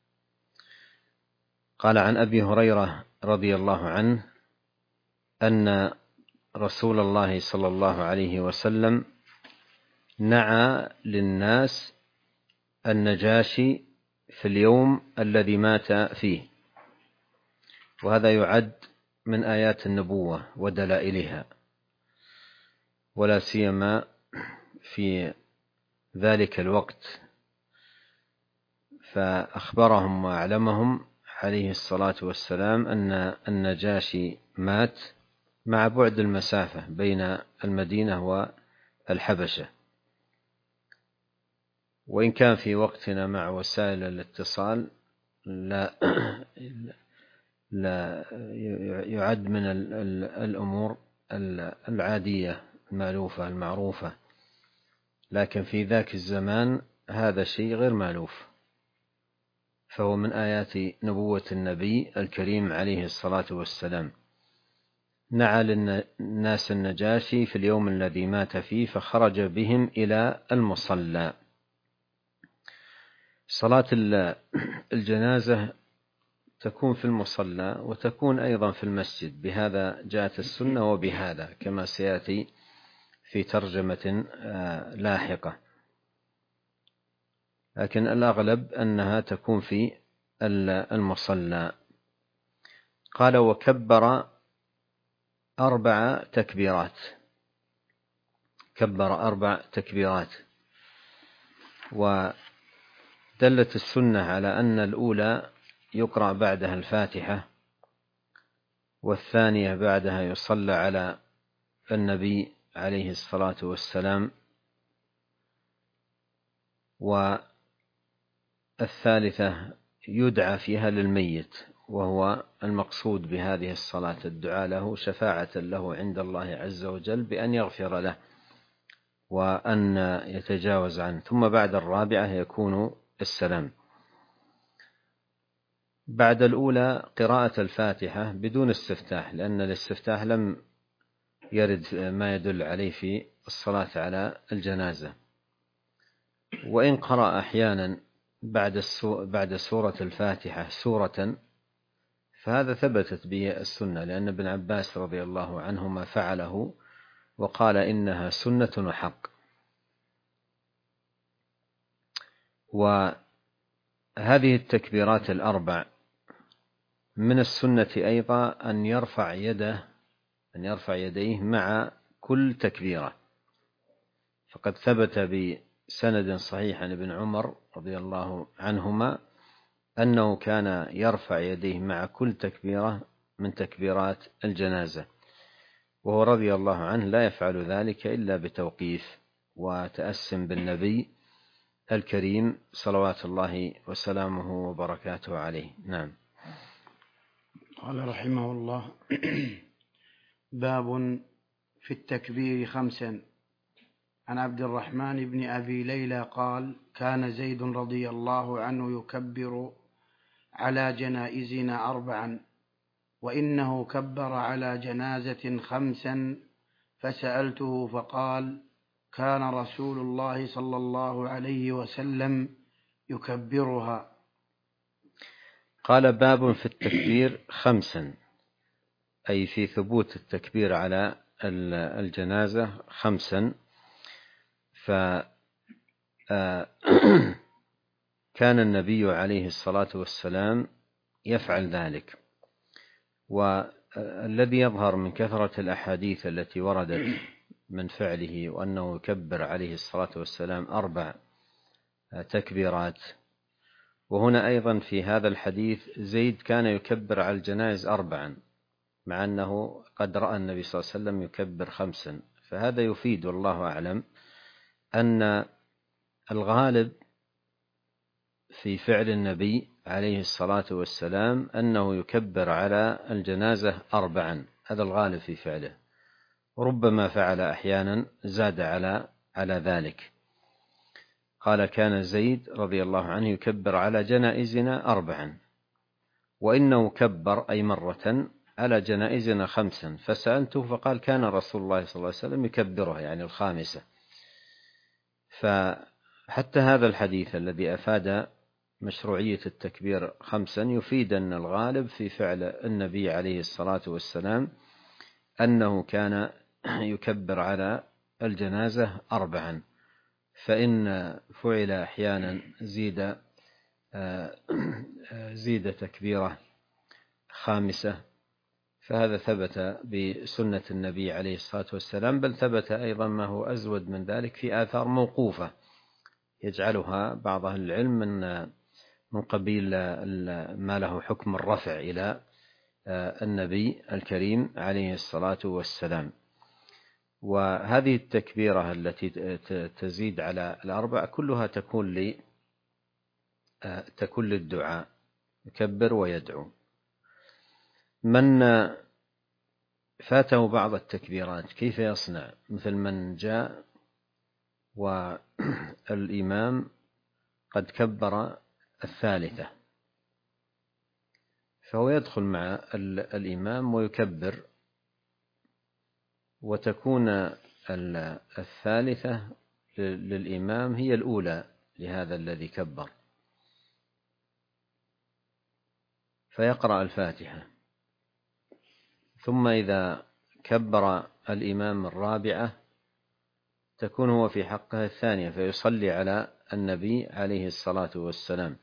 قال: عن أبي هريرة رضي الله عنه أن رسول الله صلى الله عليه وسلم نعى للناس النجاشي في اليوم الذي مات فيه، وهذا يعد من آيات النبوة ودلائلها، ولا سيما في ذلك الوقت، فأخبرهم وأعلمهم عليه الصلاة والسلام أن النجاشي مات مع بعد المسافة بين المدينة والحبشة. وإن كان في وقتنا مع وسائل الاتصال لا, لا يعد من الأمور العادية المألوفة المعروفة، لكن في ذاك الزمان هذا شيء غير مألوف، فهو من آيات نبوة النبي الكريم عليه الصلاة والسلام. نعى للناس النجاشي في اليوم الذي مات فيه، فخرج بهم إلى المصلى. صلاة الجنازة تكون في المصلى وتكون أيضا في المسجد، بهذا جاءت السنة وبهذا، كما سيأتي في ترجمة لاحقة، لكن الأغلب أنها تكون في المصلى. قال: وكبر أربع تكبيرات. كبر أربع تكبيرات. ودلت السنة على أن الأولى يقرأ بعدها الفاتحة، والثانية بعدها يصلى على النبي عليه الصلاة والسلام، والثالثة يدعى فيها للميت، وهو المقصود بهذه الصلاة الدعاء له شفاعة له عند الله عز وجل بأن يغفر له وأن يتجاوز عنه. ثم بعد الرابعة يكون السلام. بعد الأولى قراءة الفاتحة بدون استفتاح، لأن الاستفتاح لم يرد ما يدل عليه في الصلاة على الجنازة. وإن قرأ أحيانا بعد بعد سورة الفاتحة سورة، فهذا ثبتت به السنة، لأن ابن عباس رضي الله عنهما فعله وقال إنها سنة وحق. وهذه التكبيرات الأربع من السنة أيضا أن يرفع يده أن يرفع يديه مع كل تكبيرة، فقد ثبت بسند صحيح عن ابن عمر رضي الله عنهما أنه كان يرفع يديه مع كل تكبيرة من تكبيرات الجنازة، وهو رضي الله عنه لا يفعل ذلك إلا بتوقيف وتأسم بالنبي الكريم صلوات الله وسلامه وبركاته عليه. نعم. قال رحمه الله: باب في التكبير خمسا. عن عبد الرحمن بن أبي ليلى قال: كان زيد رضي الله عنه يكبر على جنائزنا أربعا، وإنه كبر على جنازة خمسا، فسألته فقال: كان رسول الله صلى الله عليه وسلم يكبرها. قال: باب في التكبير خمسا، أي في ثبوت التكبير على الجنازة خمسا. فكان النبي عليه الصلاة والسلام يفعل ذلك، والذي يظهر من كثرة الأحاديث التي وردت من فعله وأنه يكبر عليه الصلاة والسلام أربع تكبيرات. وهنا أيضا في هذا الحديث زيد كان يكبر على الجنائز أربعا، مع أنه قد رأى النبي صلى الله عليه وسلم يكبر خمسا، فهذا يفيد والله أعلم أن الغالب في فعل النبي عليه الصلاة والسلام أنه يكبر على الجنازة أربعا، هذا الغالب في فعله، ربما فعل أحيانا زاد على على ذلك. قال: كان زيد رضي الله عنه يكبر على جنائزنا أربعا، وإنه كبر أي مرة على جنائزنا خمسا، فسألته فقال: كان رسول الله صلى الله عليه وسلم يكبرها، يعني الخامسة. فحتى هذا الحديث الذي أفاد مشروعية التكبير خمسا يفيد أن الغالب في فعل النبي عليه الصلاة والسلام أنه كان يكبر على الجنازة أربعا، فإن فعل أحيانا زيد زيد تكبيرة خامسة، فهذا ثبت بسنة النبي عليه الصلاة والسلام، بل ثبت أيضا ما هو أزود من ذلك في آثار موقوفة يجعلها بعض أهل العلم من من قبيل ما له حكم الرفع إلى النبي الكريم عليه الصلاة والسلام. وهذه التكبيرة التي تزيد على الأربع كلها تكون لي تكون للدعاء، يكبر ويدعو. من فاته بعض التكبيرات كيف يصنع؟ مثل من جاء والإمام قد كبر الثالثة، فهو يدخل مع الإمام ويكبر، وتكون الثالثة للإمام هي الأولى لهذا الذي كبر، فيقرأ الفاتحة، ثم إذا كبر الإمام الرابعة تكون هو في حقها الثانية، فيصلي على النبي عليه الصلاة والسلام.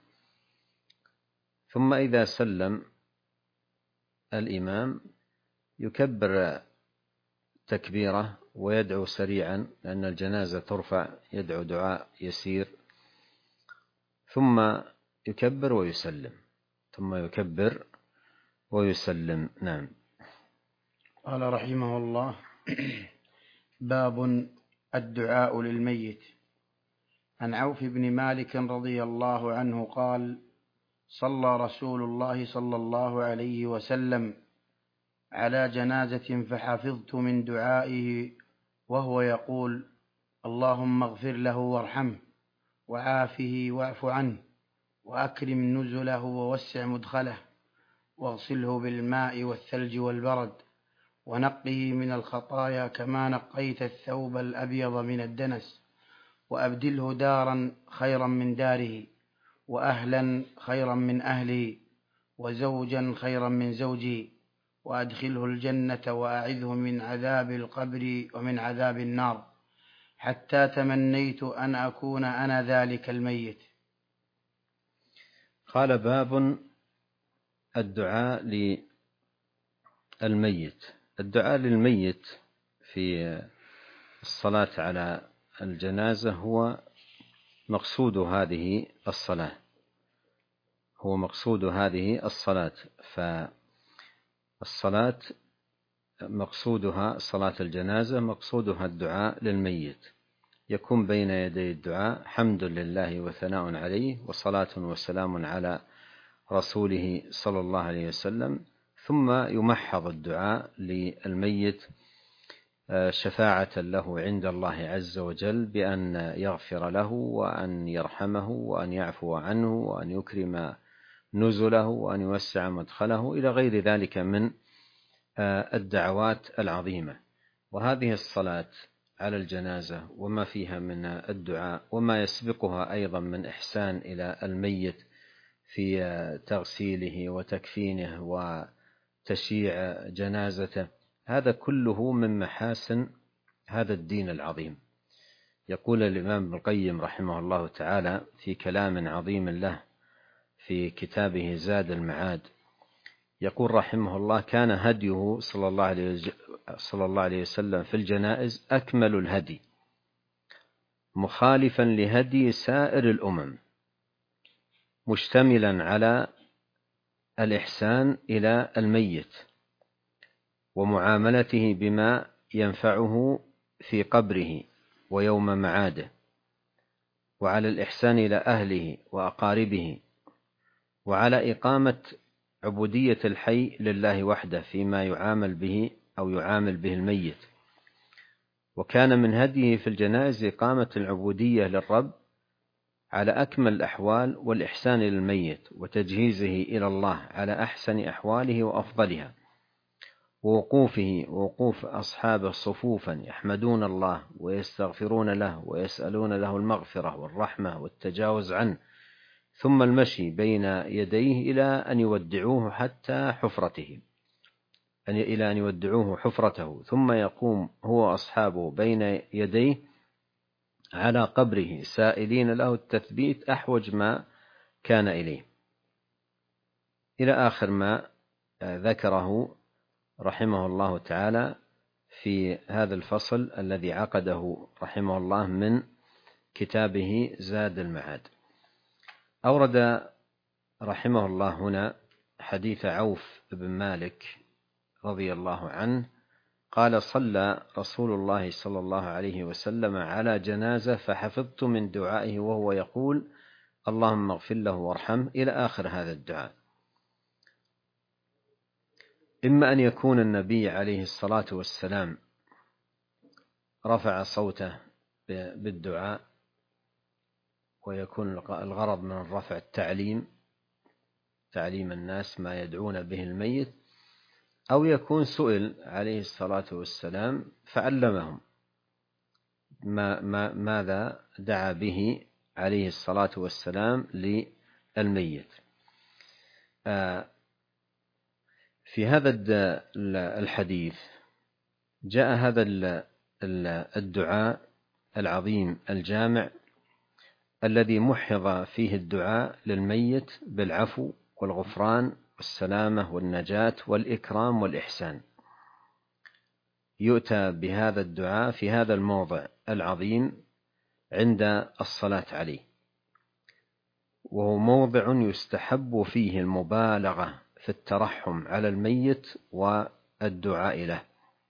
ثم إذا سلم الإمام يكبر تكبيرة ويدعو سريعا، لأن الجنازة ترفع، يدعو دعاء يسير، ثم يكبر ويسلم، ثم يكبر ويسلم. نعم. قال رحمه الله: باب الدعاء للميت. عن عوف بن مالك رضي الله عنه قال: صلى رسول الله صلى الله عليه وسلم على جنازة فحفظت من دعائه وهو يقول: اللهم اغفر له وارحمه وعافه واعف عنه وأكرم نزله ووسع مدخله واغسله بالماء والثلج والبرد ونقه من الخطايا كما نقيت الثوب الأبيض من الدنس، وأبدله دارا خيرا من داره، وأهلا خيرا من أهله، وزوجا خيرا من زوجه، وأدخله الجنة وأعذه من عذاب القبر ومن عذاب النار، حتى تمنيت أن أكون أنا ذلك الميت. قال: باب الدعاء للميت. الدعاء للميت في الصلاة على الجنازة هو مقصود هذه الصلاة هو مقصود هذه الصلاة فالصلاة مقصودها صلاة الجنازة مقصودها الدعاء للميت، يكون بين يدي الدعاء حمد لله وثناء عليه وصلاة وسلام على رسوله صلى الله عليه وسلم، ثم يمحض الدعاء للميت شفاعة له عند الله عز وجل بأن يغفر له وأن يرحمه وأن يعفو عنه وأن يكرم نزله وأن يوسع مدخله إلى غير ذلك من الدعوات العظيمة. وهذه الصلاة على الجنازة وما فيها من الدعاء وما يسبقها أيضا من إحسان إلى الميت في تغسيله وتكفينه وتشييع جنازته، هذا كله من محاسن هذا الدين العظيم. يقول الإمام ابن القيم رحمه الله تعالى في كلام عظيم له في كتابه زاد المعاد، يقول رحمه الله: كان هديه صلى الله عليه صلى الله عليه وسلم في الجنائز أكمل الهدي مخالفا لهدي سائر الأمم، مشتملا على الإحسان إلى الميت ومعاملته بما ينفعه في قبره ويوم معاده، وعلى الإحسان إلى أهله وأقاربه، وعلى إقامة عبودية الحي لله وحده فيما يعامل به أو يعامل به الميت. وكان من هديه في الجنائز إقامة العبودية للرب على أكمل الأحوال والإحسان إلى الميت وتجهيزه إلى الله على أحسن أحواله وأفضلها، ووقوفه ووقوف أصحابه صفوفا يحمدون الله ويستغفرون له ويسألون له المغفرة والرحمة والتجاوز عنه، ثم المشي بين يديه إلى أن يودعوه حتى حفرته إلى أن يودعوه حفرته، ثم يقوم هو وأصحابه بين يديه على قبره سائلين له التثبيت أحوج ما كان إليه، إلى آخر ما ذكره رحمه الله تعالى في هذا الفصل الذي عقده رحمه الله من كتابه زاد المعاد. أورد رحمه الله هنا حديث عوف بن مالك رضي الله عنه قال: صلى رسول الله صلى الله عليه وسلم على جنازة فحفظت من دعائه وهو يقول: اللهم اغفر له وارحمه، إلى آخر هذا الدعاء. إما أن يكون النبي عليه الصلاة والسلام رفع صوته بالدعاء ويكون الغرض من الرفع التعليم تعليم الناس ما يدعون به الميت، أو يكون سئل عليه الصلاة والسلام فعلمهم ما ما ماذا دعا به عليه الصلاة والسلام للميت. في هذا الحديث جاء هذا الدعاء العظيم الجامع الذي محض فيه الدعاء للميت بالعفو والغفران والسلامة والنجاة والإكرام والإحسان. يؤتى بهذا الدعاء في هذا الموضع العظيم عند الصلاة عليه، وهو موضع يستحب فيه المبالغة في الترحم على الميت والدعاء له،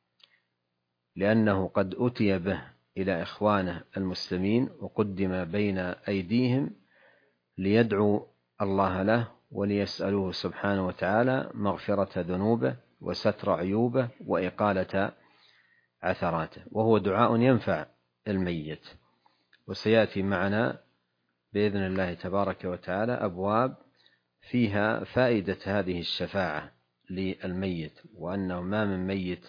لأنه قد أتي به إلى إخوانه المسلمين وقدم بين أيديهم ليدعوا الله له وليسألوه سبحانه وتعالى مغفرة ذنوبه وستر عيوبه وإقالة عثراته، وهو دعاء ينفع الميت. وسيأتي معنا بإذن الله تبارك وتعالى أبواب فيها فائدة هذه الشفاعة للميت، وأنه ما من ميت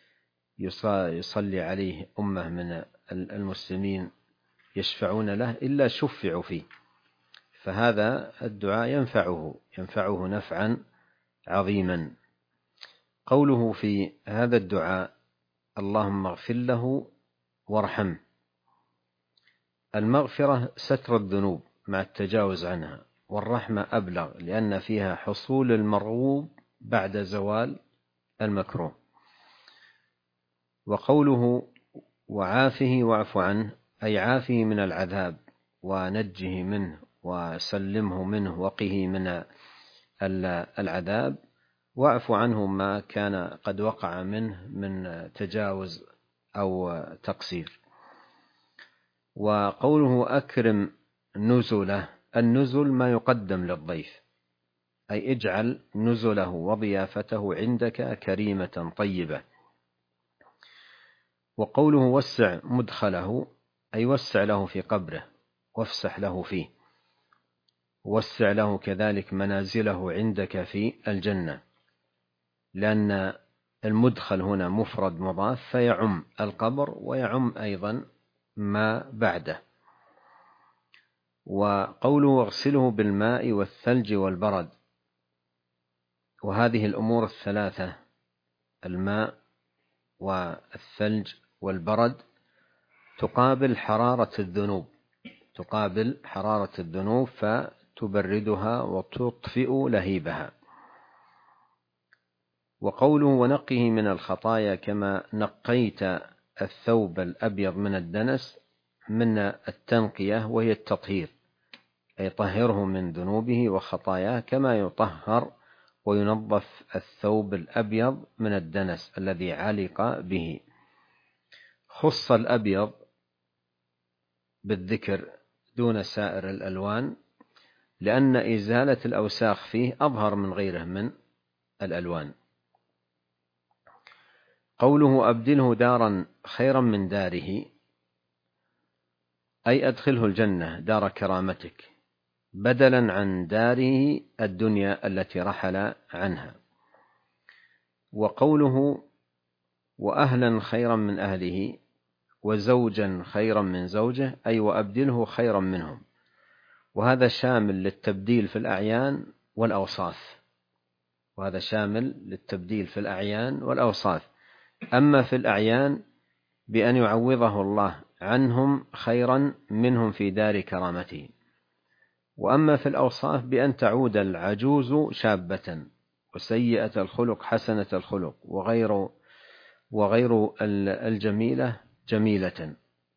يصلي عليه أمة من المسلمين يشفعون له إلا شفعوا فيه، فهذا الدعاء ينفعه ينفعه نفعا عظيما. قوله في هذا الدعاء: اللهم اغفر له وارحمه، المغفرة ستر الذنوب مع التجاوز عنها، والرحمة أبلغ، لأن فيها حصول المرغوب بعد زوال المكروه. وقوله وعافه واعف عنه، أي عافه من العذاب ونجه منه وسلمه منه وقه من العذاب، واعف عنه ما كان قد وقع منه من تجاوز أو تقصير. وقوله أكرم نزله، النزل ما يقدم للضيف، أي اجعل نزله وضيافته عندك كريمة طيبة. وقوله وسع مدخله، أي وسع له في قبره وافسح له فيه، وسع له كذلك منازله عندك في الجنة، لأن المدخل هنا مفرد مضاف فيعم القبر ويعم أيضا ما بعده. وقوله واغسله بالماء والثلج والبرد، وهذه الأمور الثلاثة الماء والثلج والبرد تقابل حرارة الذنوب، تقابل حرارة الذنوب فتبردها وتطفئ لهيبها. وقوله ونقه من الخطايا كما نقيت الثوب الأبيض من الدنس، من التنقية وهي التطهير، أي طهره من ذنوبه وخطاياه كما يطهر وينظف الثوب الأبيض من الدنس الذي علق به. خص الأبيض بالذكر دون سائر الألوان، لأن إزالة الأوساخ فيه أظهر من غيره من الألوان. قوله أبدله دارا خيرا من داره، أي أدخله الجنة دار كرامتك بدلا عن داره الدنيا التي رحل عنها. وقوله وأهلا خيرا من أهله وزوجا خيرا من زوجه، أي وأبدله خيرا منهم، وهذا شامل للتبديل في الأعيان والأوصاف، وهذا شامل للتبديل في الأعيان والأوصاف. أما في الأعيان بأن يعوضه الله عنهم خيرا منهم في دار كرامته، وأما في الأوصاف بأن تعود العجوز شابة وسيئة الخلق حسنة الخلق وغير وغير الجميلة جميلة.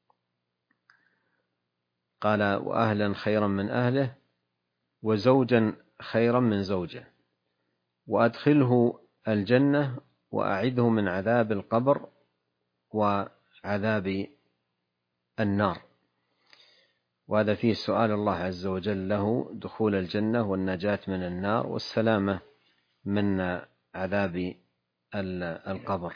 قال وأهلا خيرا من أهله وزوجا خيرا من زوجه، وأدخله الجنة وأعذه من عذاب القبر وعذاب النار. وهذا فيه سؤال الله عز وجل له دخول الجنة والنجاة من النار والسلامة من عذاب القبر.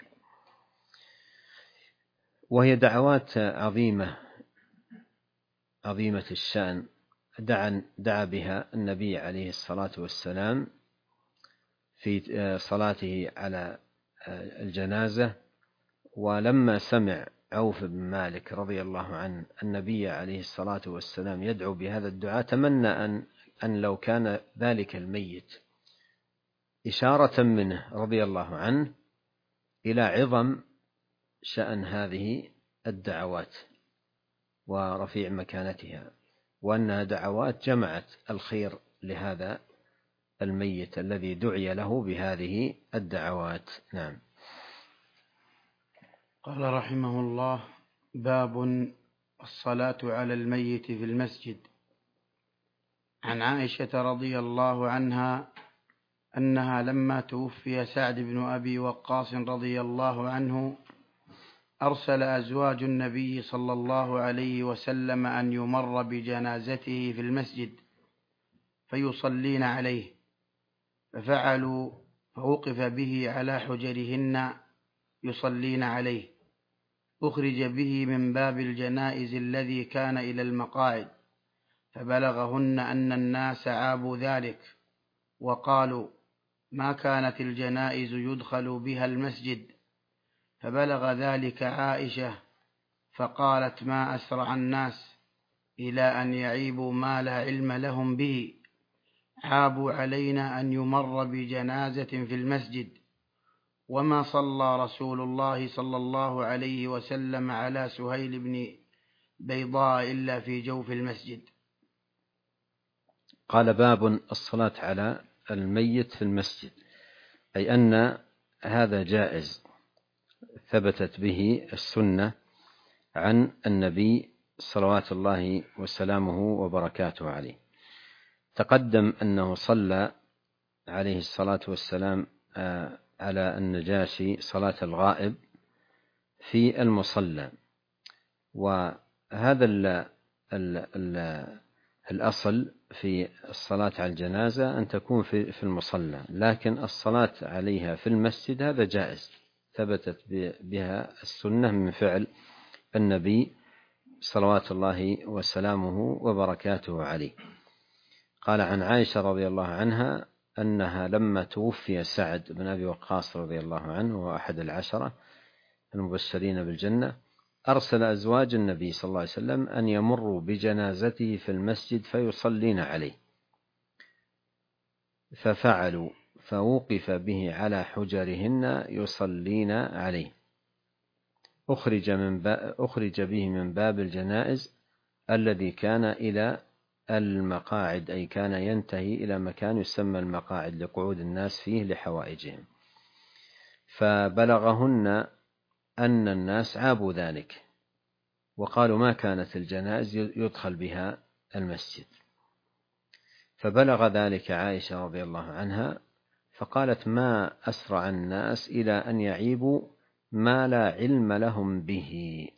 وهي دعوات عظيمة عظيمة الشأن دعا, دعا بها النبي عليه الصلاة والسلام في صلاته على الجنازة. ولما سمع عوف بن مالك رضي الله عنه النبي عليه الصلاة والسلام يدعو بهذا الدعاء، تمنى أن, أن لو كان ذلك الميت إشارة منه رضي الله عنه إلى عظم شأن هذه الدعوات ورفيع مكانتها، وأنها دعوات جمعت الخير لهذا الميت الذي دعي له بهذه الدعوات. نعم. قال رحمه الله: باب الصلاة على الميت في المسجد. عن عائشة رضي الله عنها أنها لما توفي سعد بن أبي وقاص رضي الله عنه أرسل أزواج النبي صلى الله عليه وسلم أن يمر بجنازته في المسجد فيصلين عليه، ففعلوا فوقف به على حجرهن يصلين عليه، أخرج به من باب الجنائز الذي كان إلى المقاعد، فبلغهن أن الناس عابوا ذلك وقالوا ما كانت الجنائز يدخل بها المسجد، فبلغ ذلك عائشة فقالت ما أسرع الناس إلى أن يعيبوا ما لا علم لهم به، عابوا علينا أن يمر بجنازة في المسجد، وما صلى رسول الله صلى الله عليه وسلم على سهيل بن بيضاء إلا في جوف المسجد. قال باب الصلاة على الميت في المسجد، أي أن هذا جائز، ثبتت به السنة عن النبي صلوات الله وسلامه وبركاته عليه. تقدم أنه صلى عليه الصلاة والسلام على النجاشي صلاة الغائب في المصلى، وهذا ال ال ال الأصل في الصلاة على الجنازة أن تكون في في المصلى، لكن الصلاة عليها في المسجد هذا جائز، ثبتت بها السنة من فعل النبي صلوات الله وسلامه وبركاته عليه. قال عن عائشة رضي الله عنها أنها لما توفي سعد بن أبي وقاص رضي الله عنه وهو أحد العشرة المبشرين بالجنة، أرسل أزواج النبي صلى الله عليه وسلم أن يمروا بجنازته في المسجد فيصلين عليه، ففعلوا، فوقف به على حجرهن يصلين عليه، أخرج, من أخرج به من باب الجنائز الذي كان إلى المقاعد، أي كان ينتهي إلى مكان يسمى المقاعد لقعود الناس فيه لحوائجهم، فبلغهن أن الناس عابوا ذلك وقالوا ما كانت الجنائز يدخل بها المسجد، فبلغ ذلك عائشة رضي الله عنها فقالت ما أسرع الناس إلى أن يعيبوا ما لا علم لهم به،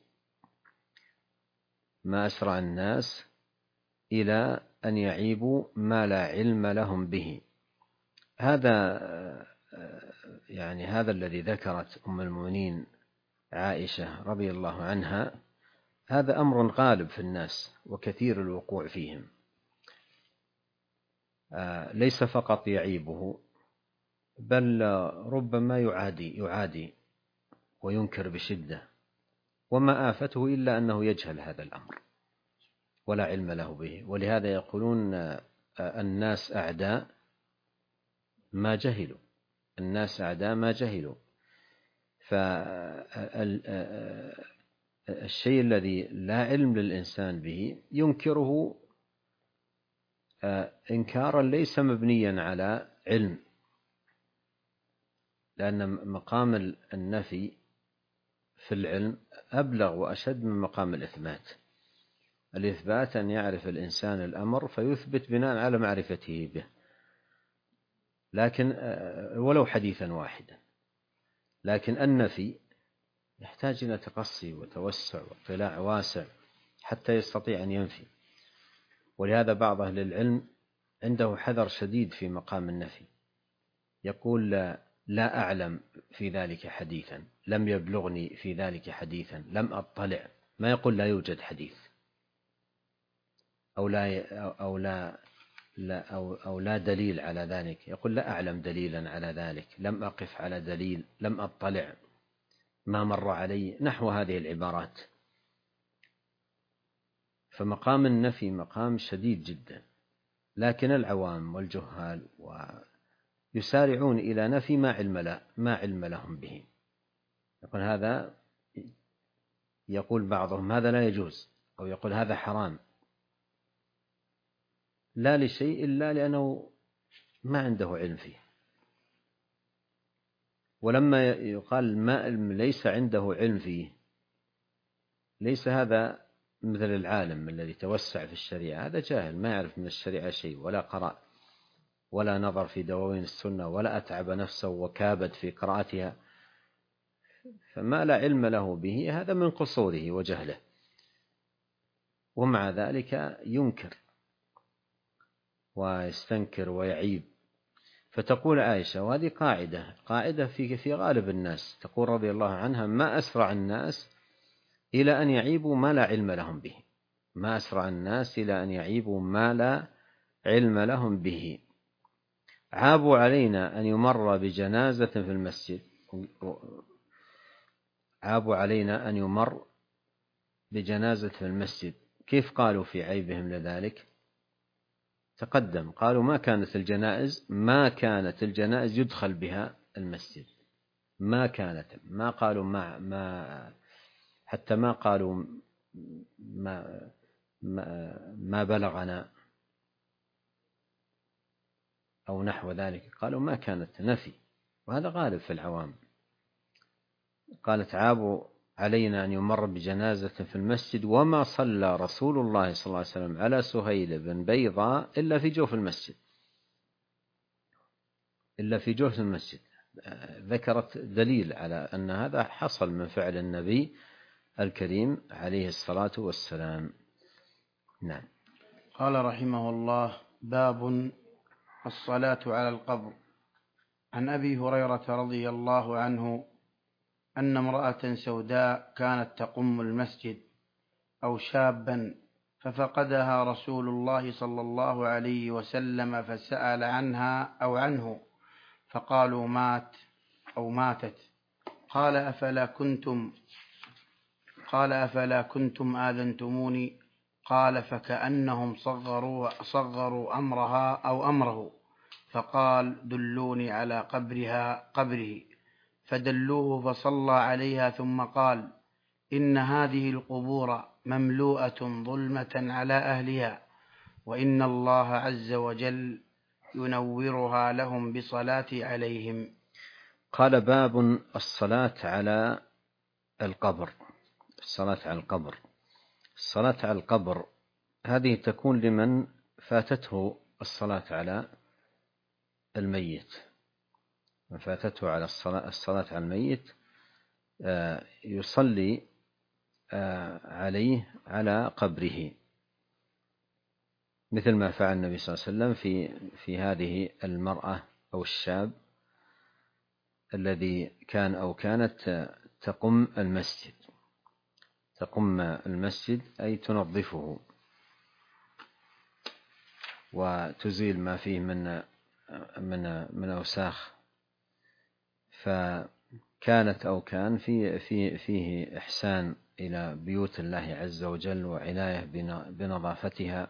ما أسرع الناس إلى أن يعيبوا ما لا علم لهم به. هذا يعني هذا الذي ذكرت أم المؤمنين عائشة رضي الله عنها هذا أمر غالب في الناس وكثير الوقوع فيهم، ليس فقط يعيبه بل ربما يعادي يعادي وينكر بشدة، وما آفته إلا أنه يجهل هذا الأمر ولا علم له به. ولهذا يقولون الناس أعداء ما جهلوا، الناس أعداء ما جهلوا. فالشيء الذي لا علم للإنسان به ينكره إنكارا ليس مبنيا على علم، لأن مقام النفي في العلم أبلغ وأشد من مقام الإثبات. الإثبات أن يعرف الإنسان الأمر فيثبت بناء على معرفته به، لكن ولو حديثا واحدا، لكن النفي يحتاج إلى تقصي وتوسع واطلاع واسع حتى يستطيع أن ينفي. ولهذا بعض أهل العلم عنده حذر شديد في مقام النفي، يقول لا, لا أعلم في ذلك حديثا، لم يبلغني في ذلك حديثا، لم أطلع، ما يقول لا يوجد حديث أو لا, أو لا, لا, أو, أو لا دليل على ذلك، يقول لا أعلم دليلا على ذلك، لم أقف على دليل، لم أطلع، ما مر علي، نحو هذه العبارات. فمقام النفي مقام شديد جدا، لكن العوام والجهال يسارعون إلى نفي ما علم له ما علم لهم به. يقول هذا، يقول بعضهم هذا لا يجوز، أو يقول هذا حرام، لا لشيء إلا لأنه ما عنده علم فيه. ولما يقال ما ليس عنده علم فيه، ليس هذا مثل العالم الذي توسع في الشريعة، هذا جاهل ما يعرف من الشريعة شيء، ولا قرأ ولا نظر في دواوين السنة ولا أتعب نفسه وكابد في قراءتها، فما لا علم له به هذا من قصوره وجهله، ومع ذلك ينكر ويستنكر ويعيب. فتقول عائشة، وهذه قاعدة قاعدة في في غالب الناس، تقول رضي الله عنها ما أسرع الناس إلى أن يعيبوا ما لا علم لهم به، ما أسرع الناس إلى أن يعيبوا ما لا علم لهم به. عابوا علينا أن يمر بجنازة في المسجد، عابوا علينا أن يمر بجنازة في المسجد، كيف قالوا في عيبهم لذلك؟ تقدم قالوا ما كانت الجنائز ما كانت الجنائز يدخل بها المسجد، ما كانت، ما قالوا ما ما حتى ما قالوا ما ما, ما بلغنا، أو نحو ذلك، قالوا ما كانت نفي، وهذا غالب في العوام. قالت عابوا علينا أن يمر بجنازة في المسجد وما صلى رسول الله صلى الله عليه وسلم على سهيل بن بيضاء إلا في جوف المسجد، إلا في جوف المسجد. ذكرت دليل على أن هذا حصل من فعل النبي الكريم عليه الصلاة والسلام. نعم. قال رحمه الله: باب الصلاة على القبر. عن أبي هريرة رضي الله عنه أن امرأة سوداء كانت تقم المسجد أو شابا ففقدها رسول الله صلى الله عليه وسلم فسأل عنها أو عنه فقالوا مات أو ماتت. قال أفلا كنتم قال أفلا كنتم آذنتموني؟ قال فكأنهم صغروا, صغروا أمرها أو أمره، فقال دلوني على قبرها قبره، فدلوه فصلى عليها ثم قال إن هذه القبور مملوءة ظلمة على أهلها، وإن الله عز وجل ينورها لهم بصلاة عليهم. قال باب الصلاة على القبر. الصلاة على القبر الصلاة على القبر هذه تكون لمن فاتته الصلاة على الميت، من فاتته على الصلاة, الصلاة على الميت يصلي عليه على قبره، مثل ما فعل النبي صلى الله عليه وسلم في في هذه المرأة أو الشاب الذي كان أو كانت تقم المسجد. تقم المسجد أي تنظفه وتزيل ما فيه من من من أوساخ، فكانت أو كان في في فيه إحسان إلى بيوت الله عز وجل وعناية بنظافتها.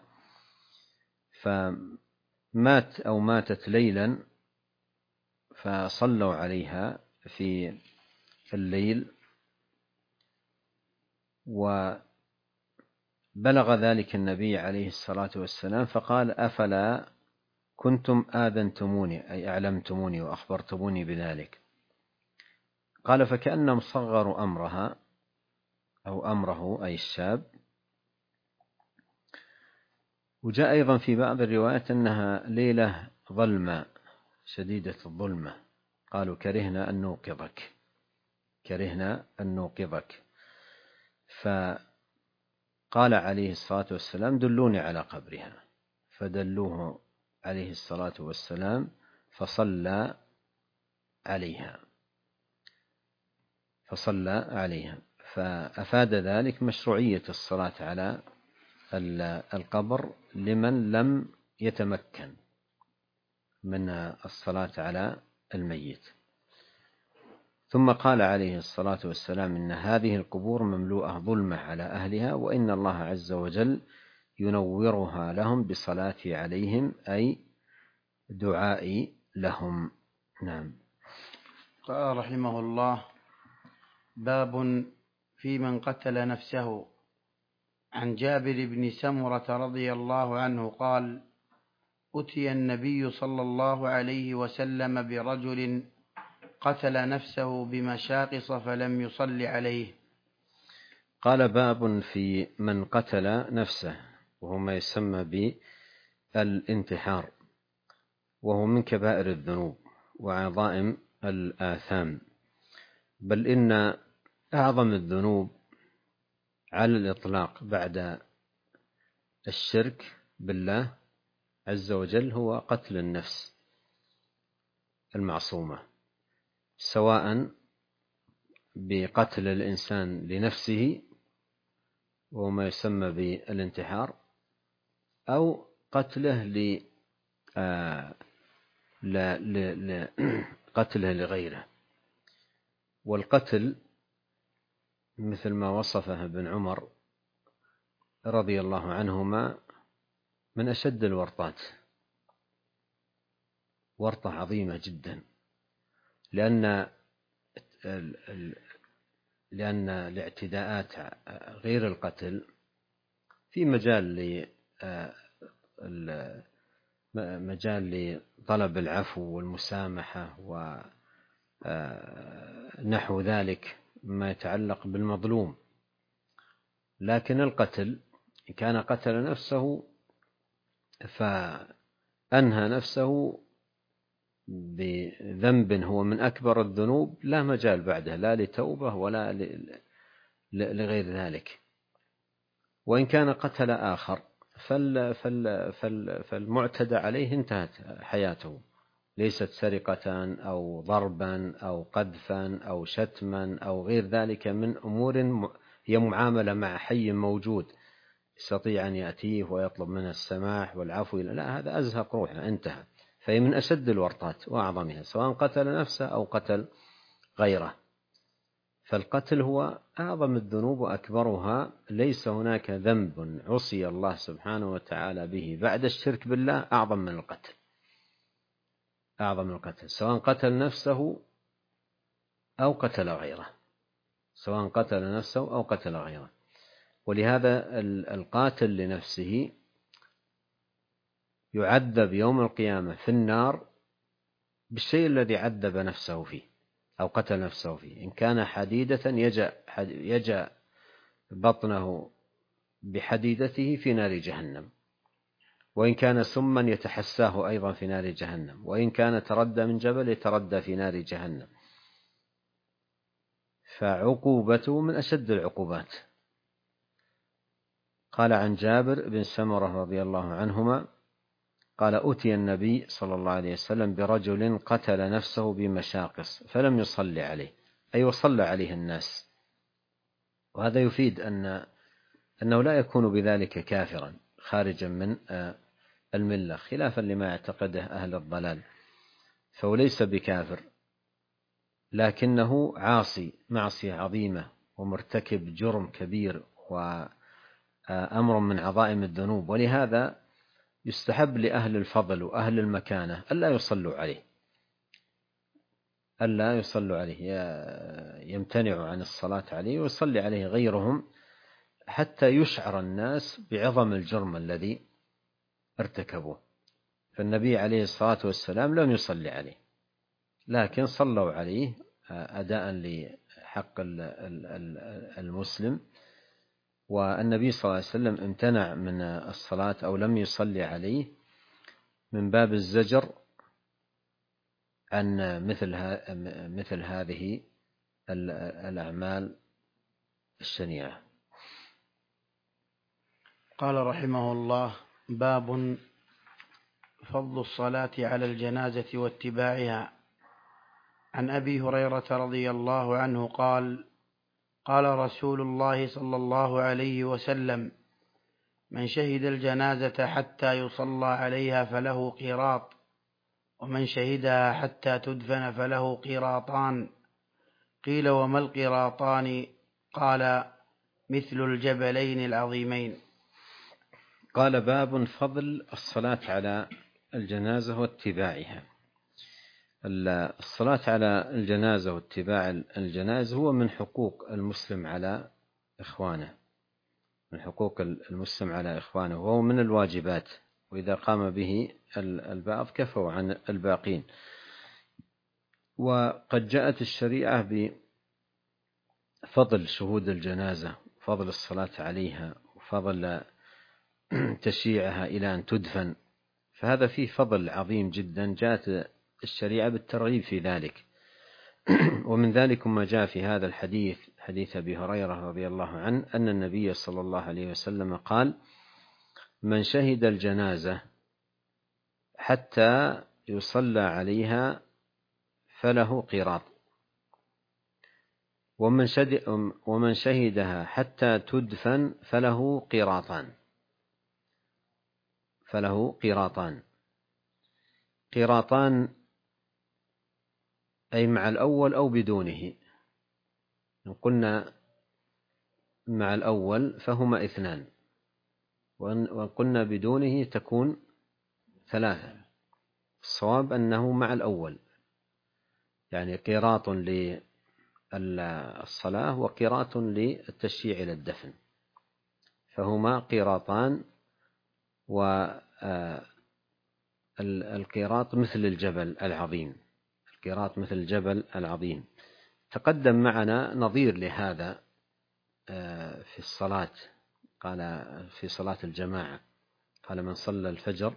فمات أو ماتت ليلا فصلوا عليها في الليل، وبلغ ذلك النبي عليه الصلاة والسلام فقال أفلا كنتم آذنتموني أي أعلمتموني وأخبرتموني بذلك. قال فكأنهم صغروا أمرها أو أمره أي الشاب. وجاء أيضا في بعض الروايات أنها ليلة ظلمة شديدة الظلمة، قالوا كرهنا أن نوقظك كرهنا أن نوقظك فقال عليه الصلاة والسلام دلوني على قبرها، فدلوه عليه الصلاة والسلام فصلى عليها فصلى عليها فأفاد ذلك مشروعية الصلاة على القبر لمن لم يتمكن من الصلاة على الميت. ثم قال عليه الصلاة والسلام إن هذه القبور مملوءة ظلمة على أهلها، وإن الله عز وجل ينورها لهم بصلاتي عليهم أي دعائي لهم. نعم. قال رحمه الله: باب في من قتل نفسه. عن جابر بن سمرة رضي الله عنه قال: أتي النبي صلى الله عليه وسلم برجل قتل نفسه بمشاقص فلم يصل عليه. قال باب في من قتل نفسه، وهو ما يسمى بالانتحار، وهو من كبائر الذنوب وعظائم الآثام، بل إن أعظم الذنوب على الإطلاق بعد الشرك بالله عز وجل هو قتل النفس المعصومة، سواء بقتل الإنسان لنفسه وهو ما يسمى بالانتحار، أو قتله ل آه لا ل... قتله لغيره. والقتل مثل ما وصفه ابن عمر رضي الله عنهما من أشد الورطات، ورطة عظيمة جدا، لأن لأن الاعتداءات غير القتل في مجال مجال لطلب العفو والمسامحة ونحو ذلك ما يتعلق بالمظلوم. لكن القتل إن كان قتل نفسه فأنهى نفسه بذنب هو من أكبر الذنوب لا مجال بعده لا لتوبة ولا لغير ذلك. وإن كان قتل آخر فال فال فال فالمعتدى عليه انتهت حياته، ليست سرقة أو ضربا أو قذفا أو شتما أو غير ذلك من أمور هي معاملة مع حي موجود يستطيع أن يأتيه ويطلب منه السماح والعفو، لا، هذا أزهق روحه انتهى. فهي من أشد الورطات وأعظمها سواء قتل نفسه أو قتل غيره. فالقتل هو أعظم الذنوب وأكبرها، ليس هناك ذنب عصي الله سبحانه وتعالى به بعد الشرك بالله أعظم من القتل، أعظم من القتل، سواء قتل نفسه أو قتل غيره، سواء قتل نفسه أو قتل غيره. ولهذا القاتل لنفسه يعذب يوم القيامة في النار بالشيء الذي عذب نفسه فيه أو قتل نفسه فيه. إن كان حديدة يجأ, يجأ بطنه بحديدته في نار جهنم، وإن كان سما يتحساه أيضا في نار جهنم، وإن كان تردى من جبل يتردى في نار جهنم. فعقوبته من أشد العقوبات. قال عن جابر بن سمرة رضي الله عنهما قال: أتي النبي صلى الله عليه وسلم برجل قتل نفسه بمشاقص فلم يصلي عليه، أي وصلى عليه الناس. وهذا يفيد أن أنه لا يكون بذلك كافرا خارجا من الملة، خلافا لما يعتقده أهل الضلال، فهو ليس بكافر، لكنه عاصي معصية عظيمة ومرتكب جرم كبير وأمر من عظائم الذنوب. ولهذا يستحب لأهل الفضل وأهل المكانة ألا يصلوا عليه، ألا يصلوا عليه، يمتنعوا عن الصلاة عليه ويصلي عليه غيرهم حتى يشعر الناس بعظم الجرم الذي ارتكبوه. فالنبي عليه الصلاة والسلام لم يصلي عليه، لكن صلوا عليه أداء لحق المسلم. والنبي صلى الله عليه وسلم امتنع من الصلاة أو لم يصلي عليه من باب الزجر عن مثل مثل هذه الأعمال الشنيعة. قال رحمه الله: باب فضل الصلاة على الجنازة واتباعها. عن أبي هريرة رضي الله عنه قال: قال رسول الله صلى الله عليه وسلم: من شهد الجنازة حتى يصلى عليها فله قيراط، ومن شهدها حتى تدفن فله قيراطان. قيل: وما القيراطان؟ قال: مثل الجبلين العظيمين. قال: باب فضل الصلاة على الجنازة واتباعها. الصلاة على الجنازة واتباع الجنازة هو من حقوق المسلم على إخوانه، من حقوق المسلم على إخوانه، وهو من الواجبات، وإذا قام به البعض كفوا عن الباقين. وقد جاءت الشريعة بفضل شهود الجنازة، فضل الصلاة عليها، وفضل تشييعها إلى أن تدفن، فهذا فيه فضل عظيم جدا. جاءت الشريعة بالترغيب في ذلك. ومن ذلك ما جاء في هذا الحديث، حديث أبي هريرة رضي الله عنه، أن النبي صلى الله عليه وسلم قال: من شهد الجنازة حتى يصلى عليها فله قيراط، ومن شهد ومن شهدها حتى تدفن فله قيراطان، فله قيراطان. قيراطان أي مع الأول أو بدونه. إن قلنا مع الأول فهما اثنان، وإن قلنا بدونه تكون ثلاثة. الصواب أنه مع الأول، يعني قيراط للصلاة وقيراط للتشييع إلى الدفن، فهما قيراطان. القيراط مثل الجبل العظيم، القيراط مثل الجبل العظيم. تقدم معنا نظير لهذا في الصلاة، قال في صلاة الجماعة، قال من صلى الفجر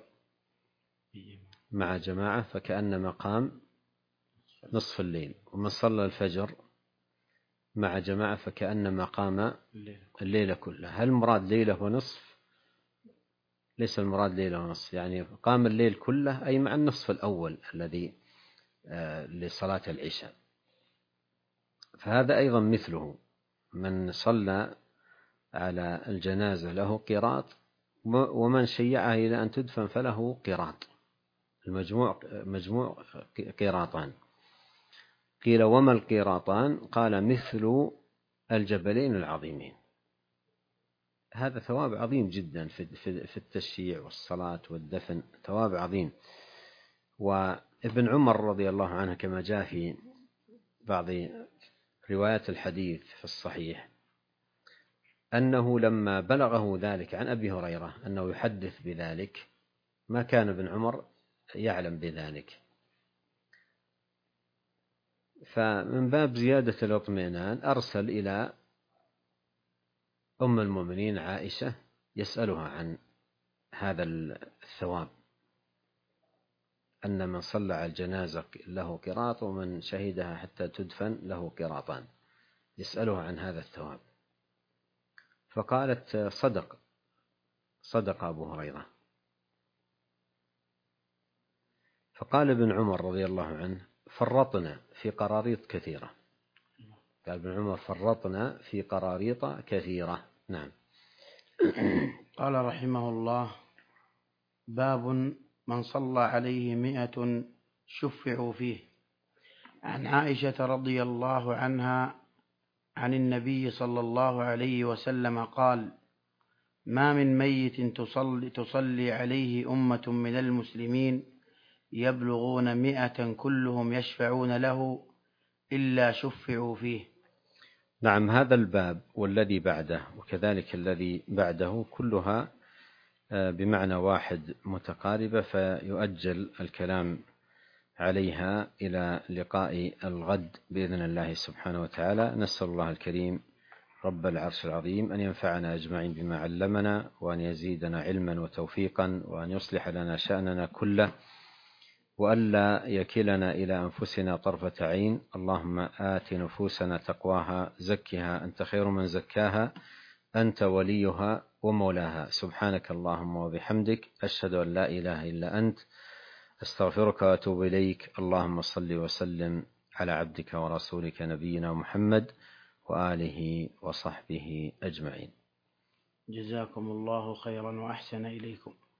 مع جماعة فكأنما قام نصف الليل، ومن صلى الفجر مع جماعة فكأنما قام الليلة كلها. هل المراد ليلة ونصف؟ ليس المراد ليلة ونصف، يعني قام الليل كله أي مع النصف الأول الذي لصلاة العشاء. فهذا أيضا مثله، من صلى على الجنازة له قيراط، ومن شيعها إلى أن تدفن فله قيراط، المجموع مجموع قيراطان. قيل وما القيراطان؟ قال مثل الجبلين العظيمين. هذا ثواب عظيم جدا في التشييع والصلاة والدفن، ثواب عظيم. وابن عمر رضي الله عنه كما جاء في بعض روايات الحديث في الصحيح أنه لما بلغه ذلك عن أبي هريرة أنه يحدث بذلك، ما كان ابن عمر يعلم بذلك، فمن باب زيادة الاطمئنان أرسل إلى أم المؤمنين عائشة يسألها عن هذا الثواب، أن من صلى على الجنازة له قيراط، ومن شهدها حتى تدفن له قيراطان، يسألها عن هذا الثواب. فقالت صدق صدق أبو هريرة. فقال ابن عمر رضي الله عنه فرطنا في قراريط كثيرة، قال ابن عمر فرطنا في قراريط كثيرة. نعم. قال رحمه الله: باب من صلى عليه مئة شفعوا فيه. عن عائشة رضي الله عنها عن النبي صلى الله عليه وسلم قال: ما من ميت تصلي, تصلي عليه أمة من المسلمين يبلغون مئة كلهم يشفعون له إلا شفعوا فيه. نعم. هذا الباب والذي بعده وكذلك الذي بعده كلها بمعنى واحد متقاربة، فيؤجل الكلام عليها إلى لقاء الغد بإذن الله سبحانه وتعالى. نسأل الله الكريم رب العرش العظيم أن ينفعنا أجمعين بما علمنا، وأن يزيدنا علما وتوفيقا، وأن يصلح لنا شأننا كله، وألا يكلنا إلى أنفسنا طرفة عين. اللهم آت نفوسنا تقواها، زكها أنت خير من زكاها، أنت وليها ومولاها. سبحانك اللهم وبحمدك، أشهد أن لا إله إلا أنت، أستغفرك وأتوب إليك. اللهم صل وسلم على عبدك ورسولك نبينا محمد وآله وصحبه أجمعين. جزاكم الله خيرا وأحسن إليكم.